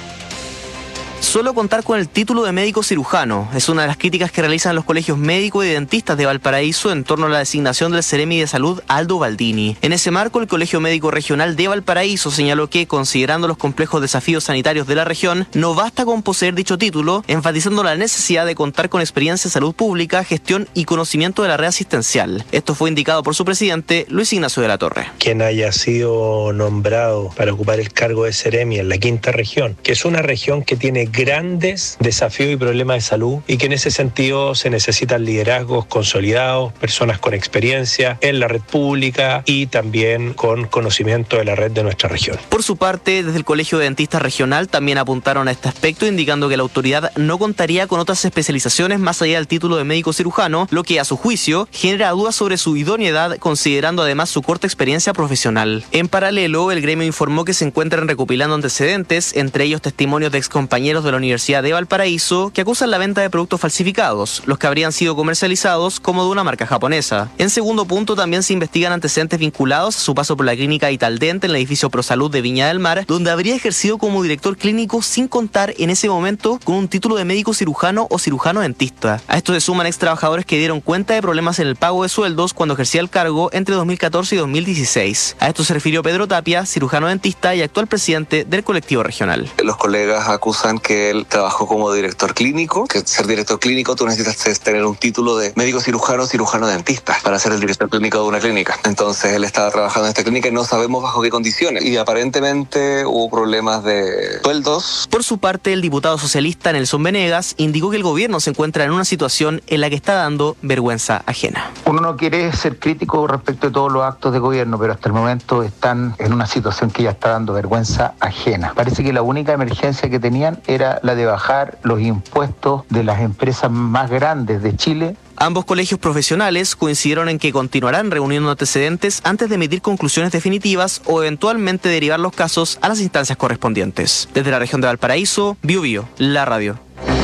Solo contar con el título de médico cirujano es una de las críticas que realizan los colegios médicos y dentistas de Valparaíso en torno a la designación del Seremi de Salud Aldo Baldini. En ese marco, el Colegio Médico Regional de Valparaíso señaló que, considerando los complejos desafíos sanitarios de la región, no basta con poseer dicho título, enfatizando la necesidad de contar con experiencia en salud pública, gestión y conocimiento de la red asistencial. Esto fue indicado por su presidente, Luis Ignacio de la Torre. Quien haya sido nombrado para ocupar el cargo de Seremi en la quinta región, que es una región que tiene grandes desafíos y problemas de salud y que en ese sentido se necesitan liderazgos consolidados, personas con experiencia en la red pública y también con conocimiento de la red de nuestra región. Por su parte, desde el Colegio de Dentistas Regional también apuntaron a este aspecto, indicando que la autoridad no contaría con otras especializaciones más allá del título de médico cirujano, lo que a su juicio genera dudas sobre su idoneidad, considerando además su corta experiencia profesional. En paralelo, el gremio informó que se encuentran recopilando antecedentes, entre ellos testimonios de excompañeros de la Universidad de Valparaíso que acusan la venta de productos falsificados, los que habrían sido comercializados como de una marca japonesa. En segundo punto, también se investigan antecedentes vinculados a su paso por la clínica Italdente en el edificio ProSalud de Viña del Mar, donde habría ejercido como director clínico sin contar en ese momento con un título de médico cirujano o cirujano dentista. A esto se suman ex trabajadores que dieron cuenta de problemas en el pago de sueldos cuando ejercía el cargo entre dos mil catorce y dos mil dieciséis. A esto se refirió Pedro Tapia, cirujano dentista y actual presidente del colectivo regional. Los colegas acusan que él trabajó como director clínico, que ser director clínico tú necesitas tener un título de médico cirujano o cirujano dentista para ser el director clínico de una clínica. Entonces él estaba trabajando en esta clínica y no sabemos bajo qué condiciones. Y aparentemente hubo problemas de sueldos. Por su parte, el diputado socialista Nelson Venegas indicó que el gobierno se encuentra en una situación en la que está dando vergüenza ajena. Uno no quiere ser crítico respecto de todos los actos de gobierno, pero hasta el momento están en una situación que ya está dando vergüenza ajena. Parece que la única emergencia que tenían era la de bajar los impuestos de las empresas más grandes de Chile. Ambos colegios profesionales coincidieron en que continuarán reuniendo antecedentes antes de emitir conclusiones definitivas o eventualmente derivar los casos a las instancias correspondientes. Desde la región de Valparaíso, Bio Bio, la radio.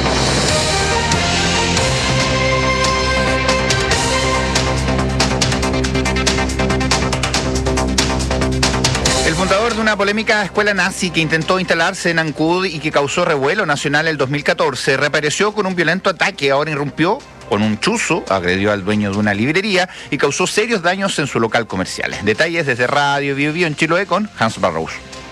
Fundador de una polémica escuela nazi que intentó instalarse en Ancud y que causó revuelo nacional el dos mil catorce, reapareció con un violento ataque. Ahora irrumpió con un chuzo, agredió al dueño de una librería y causó serios daños en su local comercial. Detalles desde Radio Bio Bio en Chiloé con Hans Barrows.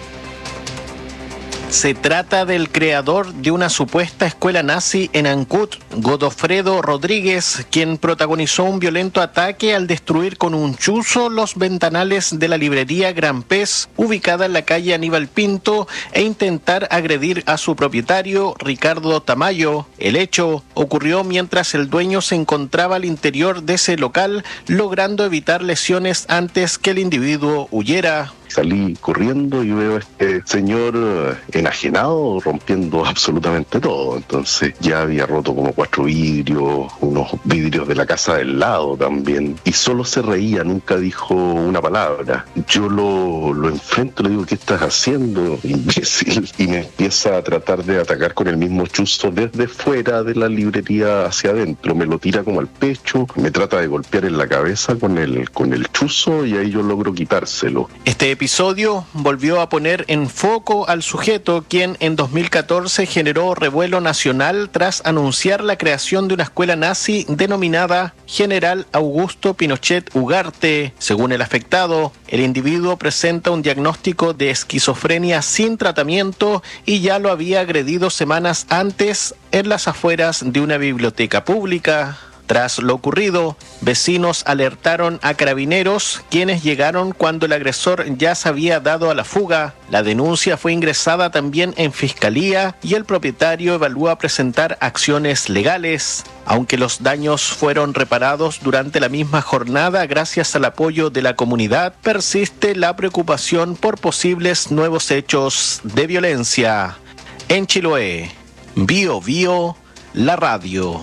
Se trata del creador de una supuesta escuela nazi en Ancud, Godofredo Rodríguez, quien protagonizó un violento ataque al destruir con un chuzo los ventanales de la librería Gran Pez, ubicada en la calle Aníbal Pinto, e intentar agredir a su propietario, Ricardo Tamayo. El hecho ocurrió mientras el dueño se encontraba al interior de ese local, logrando evitar lesiones antes que el individuo huyera. Salí corriendo y veo a este señor enajenado, rompiendo absolutamente todo. Entonces ya había roto como cuatro vidrios, unos vidrios de la casa del lado también. Y solo se reía, nunca dijo una palabra. Yo lo, lo enfrento, le digo, ¿qué estás haciendo, imbécil? Y me empieza a tratar de atacar con el mismo chuzo desde fuera de la librería hacia adentro. Me lo tira como al pecho, me trata de golpear en la cabeza con el, con el chuzo y ahí yo logro quitárselo. Este episodio episodio volvió a poner en foco al sujeto quien en dos mil catorce generó revuelo nacional tras anunciar la creación de una escuela nazi denominada General Augusto Pinochet Ugarte. Según el afectado, el individuo presenta un diagnóstico de esquizofrenia sin tratamiento y ya lo había agredido semanas antes en las afueras de una biblioteca pública. Tras lo ocurrido, vecinos alertaron a carabineros, quienes llegaron cuando el agresor ya se había dado a la fuga. La denuncia fue ingresada también en fiscalía y el propietario evalúa presentar acciones legales. Aunque los daños fueron reparados durante la misma jornada gracias al apoyo de la comunidad, persiste la preocupación por posibles nuevos hechos de violencia. En Chiloé, Bio Bio, la radio.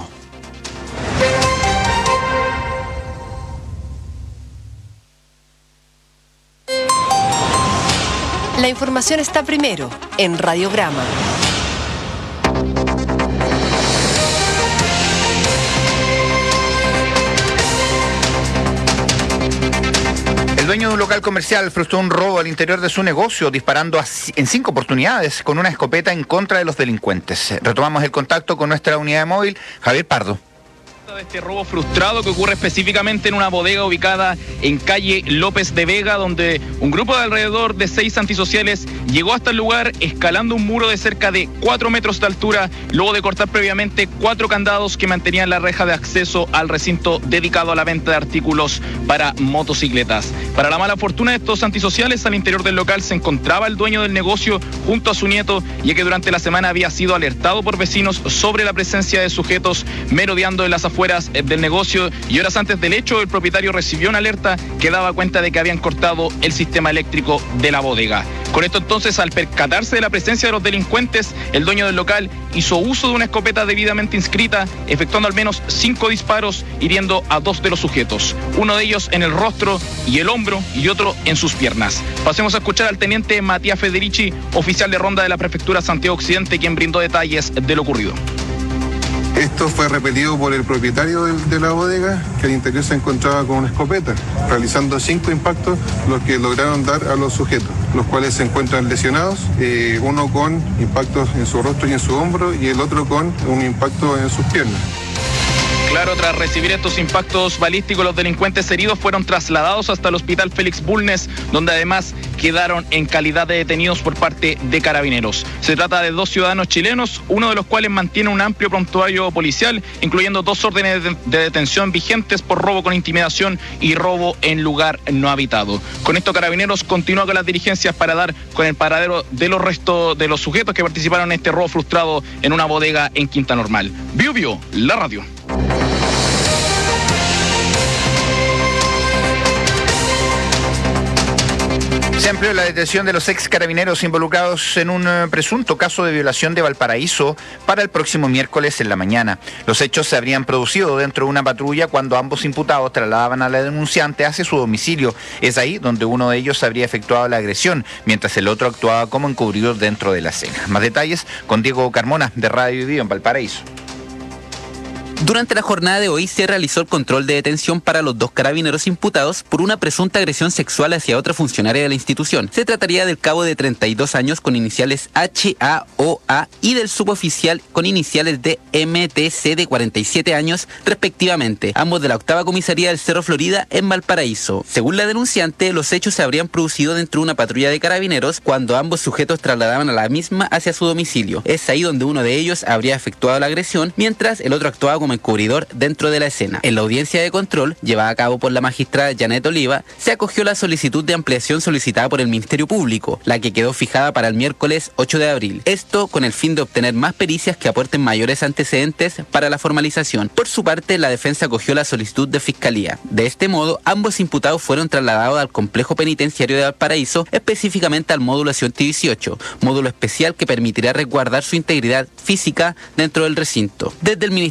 La información está primero en Radiograma. El dueño de un local comercial frustró un robo al interior de su negocio disparando en cinco oportunidades con una escopeta en contra de los delincuentes. Retomamos el contacto con nuestra unidad móvil, Javier Pardo. De este robo frustrado que ocurre específicamente en una bodega ubicada en calle López de Vega, donde un grupo de alrededor de seis antisociales llegó hasta el lugar escalando un muro de cerca de cuatro metros de altura, luego de cortar previamente cuatro candados que mantenían la reja de acceso al recinto dedicado a la venta de artículos para motocicletas. Para la mala fortuna de estos antisociales, al interior del local se encontraba el dueño del negocio junto a su nieto, ya que durante la semana había sido alertado por vecinos sobre la presencia de sujetos merodeando en las afueras del negocio, y horas antes del hecho el propietario recibió una alerta que daba cuenta de que habían cortado el sistema eléctrico de la bodega. Con esto entonces, al percatarse de la presencia de los delincuentes, el dueño del local hizo uso de una escopeta debidamente inscrita, efectuando al menos cinco disparos, hiriendo a dos de los sujetos, uno de ellos en el rostro y el hombro y otro en sus piernas. Pasemos a escuchar al teniente Matías Federici, oficial de ronda de la prefectura Santiago Occidente, quien brindó detalles de lo ocurrido. Esto fue repelido por el propietario de, de la bodega, que al interior se encontraba con una escopeta, realizando cinco impactos, los que lograron dar a los sujetos, los cuales se encuentran lesionados, eh, uno con impactos en su rostro y en su hombro, y el otro con un impacto en sus piernas. Claro, tras recibir estos impactos balísticos, los delincuentes heridos fueron trasladados hasta el hospital Félix Bulnes, donde además quedaron en calidad de detenidos por parte de carabineros. Se trata de dos ciudadanos chilenos, uno de los cuales mantiene un amplio prontuario policial, incluyendo dos órdenes de, de detención vigentes por robo con intimidación y robo en lugar no habitado. Con esto, carabineros continúa con las diligencias para dar con el paradero de los restos de los sujetos que participaron en este robo frustrado en una bodega en Quinta Normal. Bio Bio, la radio. Se amplió la detención de los ex carabineros involucrados en un uh, presunto caso de violación de Valparaíso para el próximo miércoles en la mañana. Los hechos se habrían producido dentro de una patrulla cuando ambos imputados trasladaban a la denunciante hacia su domicilio. Es ahí donde uno de ellos habría efectuado la agresión, mientras el otro actuaba como encubridor dentro de la escena. Más detalles con Diego Carmona, de Radio Vivo en Valparaíso. Durante la jornada de hoy se realizó el control de detención para los dos carabineros imputados por una presunta agresión sexual hacia otra funcionaria de la institución. Se trataría del cabo de treinta y dos años con iniciales H A O A y del suboficial con iniciales de M T C de cuarenta y siete años respectivamente, ambos de la octava comisaría del Cerro Florida en Valparaíso. Según la denunciante, los hechos se habrían producido dentro de una patrulla de carabineros cuando ambos sujetos trasladaban a la misma hacia su domicilio. Es ahí donde uno de ellos habría efectuado la agresión, mientras el otro actuaba como encubridor dentro de la escena. En la audiencia de control, llevada a cabo por la magistrada Janet Oliva, se acogió la solicitud de ampliación solicitada por el Ministerio Público, la que quedó fijada para el miércoles ocho de abril. Esto con el fin de obtener más pericias que aporten mayores antecedentes para la formalización. Por su parte, la defensa acogió la solicitud de fiscalía. De este modo, ambos imputados fueron trasladados al complejo penitenciario de Valparaíso, específicamente al módulo ciento dieciocho, módulo especial que permitirá resguardar su integridad física dentro del recinto. Desde el Ministerio Público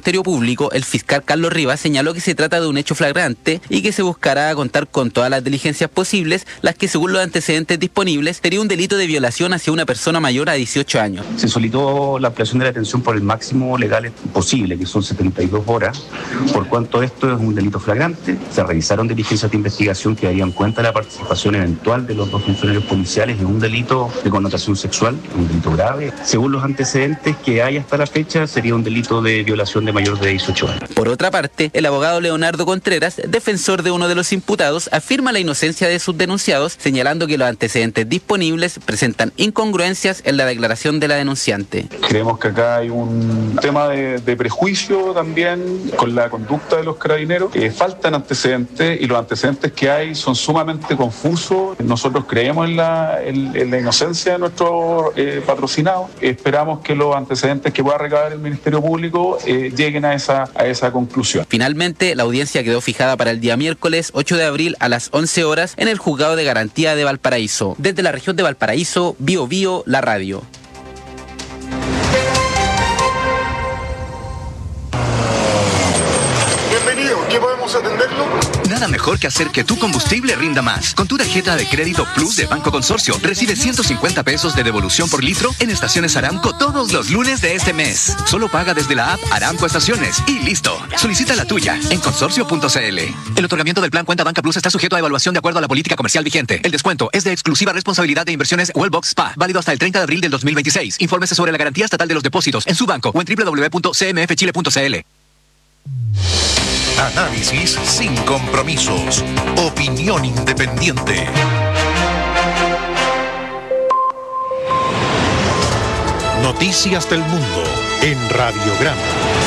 Público, el fiscal Carlos Rivas señaló que se trata de un hecho flagrante y que se buscará contar con todas las diligencias posibles, las que según los antecedentes disponibles sería un delito de violación hacia una persona mayor a dieciocho años. Se solicitó la ampliación de la detención por el máximo legal posible, que son setenta y dos horas, por cuanto esto es un delito flagrante. Se realizaron diligencias de investigación que darían cuenta de la participación eventual de los dos funcionarios policiales en un delito de connotación sexual, un delito grave. Según los antecedentes que hay hasta la fecha, sería un delito de violación de mayor de dieciocho años. Por otra parte, el abogado Leonardo Contreras, defensor de uno de los imputados, afirma la inocencia de sus denunciados, señalando que los antecedentes disponibles presentan incongruencias en la declaración de la denunciante. Creemos que acá hay un tema de, de prejuicio también con la conducta de los carabineros. Eh, faltan antecedentes y los antecedentes que hay son sumamente confusos. Nosotros creemos en la, en, en la inocencia de nuestros eh, patrocinados. Esperamos que los antecedentes que pueda recabar el Ministerio Público eh, lleguen a esa, a esa conclusión. Finalmente, la audiencia quedó fijada para el día miércoles ocho de abril a las once horas en el Juzgado de Garantía de Valparaíso. Desde la región de Valparaíso, Bio Bio, la radio. Bienvenido, ¿qué podemos atenderlo? Nada mejor que hacer que tu combustible rinda más. Con tu tarjeta de crédito Plus de Banco Consorcio, recibe ciento cincuenta pesos de devolución por litro en estaciones Aramco todos los lunes de este mes. Solo paga desde la app Aramco Estaciones y listo. Solicita la tuya en consorcio punto c l. El otorgamiento del plan Cuenta Banca Plus está sujeto a evaluación de acuerdo a la política comercial vigente. El descuento es de exclusiva responsabilidad de Inversiones Wellbox Spa, válido hasta el treinta de abril del dos mil veintiséis. Infórmese sobre la garantía estatal de los depósitos en su banco o en doble u doble u doble u punto c m f chile punto c l. Análisis sin compromisos. Opinión independiente. Noticias del mundo en Radiograma.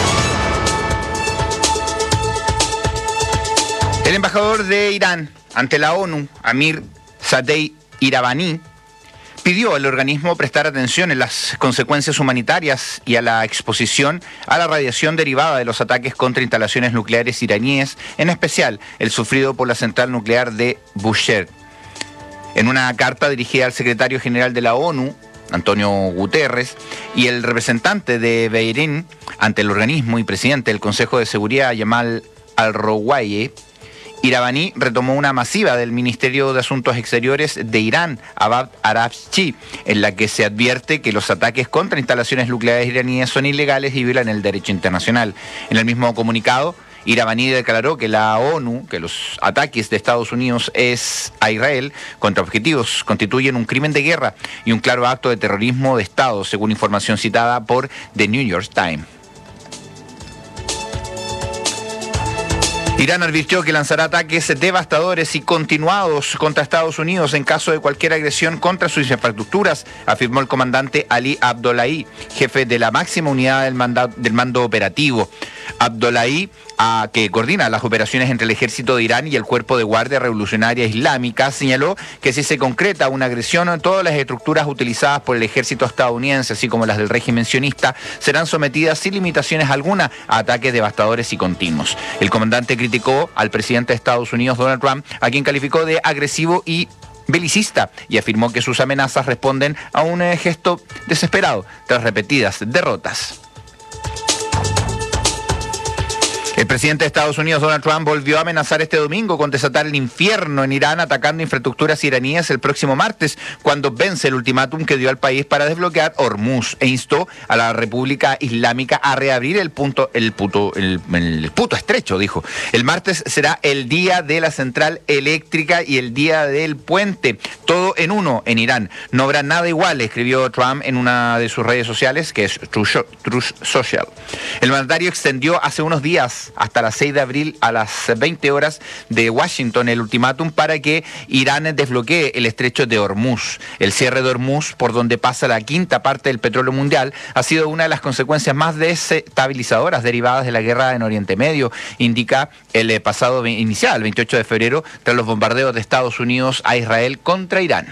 El embajador de Irán ante la ONU, Amir Sadegh Iravani, pidió al organismo prestar atención en las consecuencias humanitarias y a la exposición a la radiación derivada de los ataques contra instalaciones nucleares iraníes, en especial el sufrido por la central nuclear de Bushehr. En una carta dirigida al secretario general de la ONU, Antonio Guterres, y el representante de Bahrein ante el organismo y presidente del Consejo de Seguridad, Yamal Al-Rawayeh, Iravani retomó una masiva del Ministerio de Asuntos Exteriores de Irán, Abad Arabchi, en la que se advierte que los ataques contra instalaciones nucleares iraníes son ilegales y violan el derecho internacional. En el mismo comunicado, Iravani declaró que la ONU, que los ataques de Estados Unidos es a Israel contra objetivos constituyen un crimen de guerra y un claro acto de terrorismo de Estado, según información citada por The New York Times. Irán advirtió que lanzará ataques devastadores y continuados contra Estados Unidos en caso de cualquier agresión contra sus infraestructuras, afirmó el comandante Ali Abdollahi, jefe de la máxima unidad del, manda, del mando operativo. Abdollahi, a, que coordina las operaciones entre el ejército de Irán y el Cuerpo de Guardia Revolucionaria Islámica, señaló que si se concreta una agresión, todas las estructuras utilizadas por el ejército estadounidense, así como las del régimen sionista, serán sometidas sin limitaciones alguna a ataques devastadores y continuos. El comandante criticó al presidente de Estados Unidos, Donald Trump, a quien calificó de agresivo y belicista, y afirmó que sus amenazas responden a un gesto desesperado tras repetidas derrotas. El presidente de Estados Unidos, Donald Trump, volvió a amenazar este domingo con desatar el infierno en Irán atacando infraestructuras iraníes el próximo martes, cuando vence el ultimátum que dio al país para desbloquear Hormuz, e instó a la República Islámica a reabrir el punto, el puto, el, el puto estrecho, dijo. El martes será el día de la central eléctrica y el día del puente, todo en uno en Irán. No habrá nada igual, escribió Trump en una de sus redes sociales, que es Truth Social. El mandatario extendió hace unos días hasta las seis de abril a las veinte horas de Washington el ultimátum para que Irán desbloquee el estrecho de Hormuz. El cierre de Hormuz, por donde pasa la quinta parte del petróleo mundial, ha sido una de las consecuencias más desestabilizadoras derivadas de la guerra en Oriente Medio, indica el pasado inicial, veintiocho de febrero, tras los bombardeos de Estados Unidos a Israel contra Irán.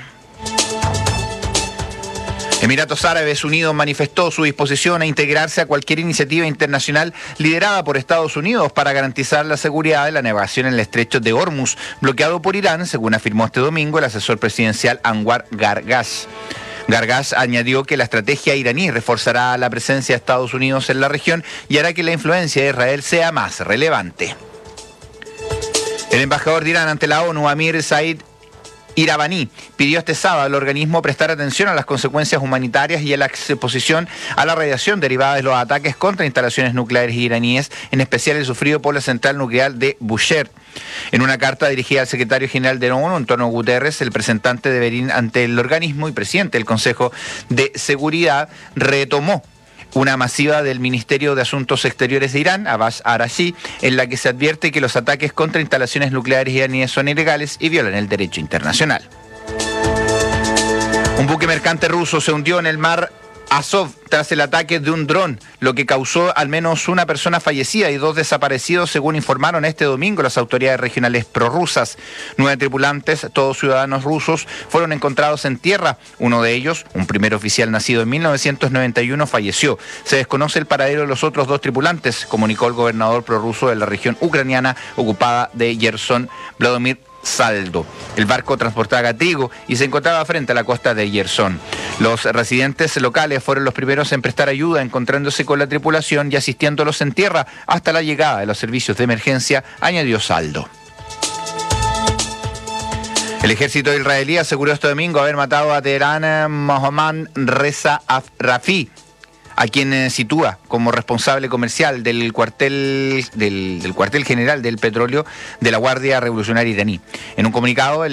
Emiratos Árabes Unidos manifestó su disposición a integrarse a cualquier iniciativa internacional liderada por Estados Unidos para garantizar la seguridad de la navegación en el estrecho de Hormuz, bloqueado por Irán, según afirmó este domingo el asesor presidencial Anwar Gargash. Gargash añadió que la estrategia iraní reforzará la presencia de Estados Unidos en la región y hará que la influencia de Israel sea más relevante. El embajador de Irán ante la ONU, Amir Said Iravani, pidió este sábado al organismo prestar atención a las consecuencias humanitarias y a la exposición a la radiación derivada de los ataques contra instalaciones nucleares iraníes, en especial el sufrido por la central nuclear de Bushehr. En una carta dirigida al secretario general de la ONU, Antonio Guterres, el representante de Berín ante el organismo y presidente del Consejo de Seguridad, retomó una masiva del Ministerio de Asuntos Exteriores de Irán, Abbas Araghchi, en la que se advierte que los ataques contra instalaciones nucleares iraníes son ilegales y violan el derecho internacional. Un buque mercante ruso se hundió en el mar Azov tras el ataque de un dron, lo que causó al menos una persona fallecida y dos desaparecidos, según informaron este domingo las autoridades regionales prorrusas. Nueve tripulantes, todos ciudadanos rusos, fueron encontrados en tierra. Uno de ellos, un primer oficial nacido en mil novecientos noventa y uno, falleció. Se desconoce el paradero de los otros dos tripulantes, comunicó el gobernador prorruso de la región ucraniana ocupada de Yerson, Vladimir Saldo. El barco transportaba trigo y se encontraba frente a la costa de Yerson. Los residentes locales fueron los primeros en prestar ayuda, encontrándose con la tripulación y asistiéndolos en tierra hasta la llegada de los servicios de emergencia, añadió Saldo. El ejército israelí aseguró este domingo haber matado a Teherán Mohammad Reza Rafi, a quien eh, sitúa como responsable comercial del cuartel del, del cuartel general del petróleo de la Guardia Revolucionaria iraní. En un comunicado, el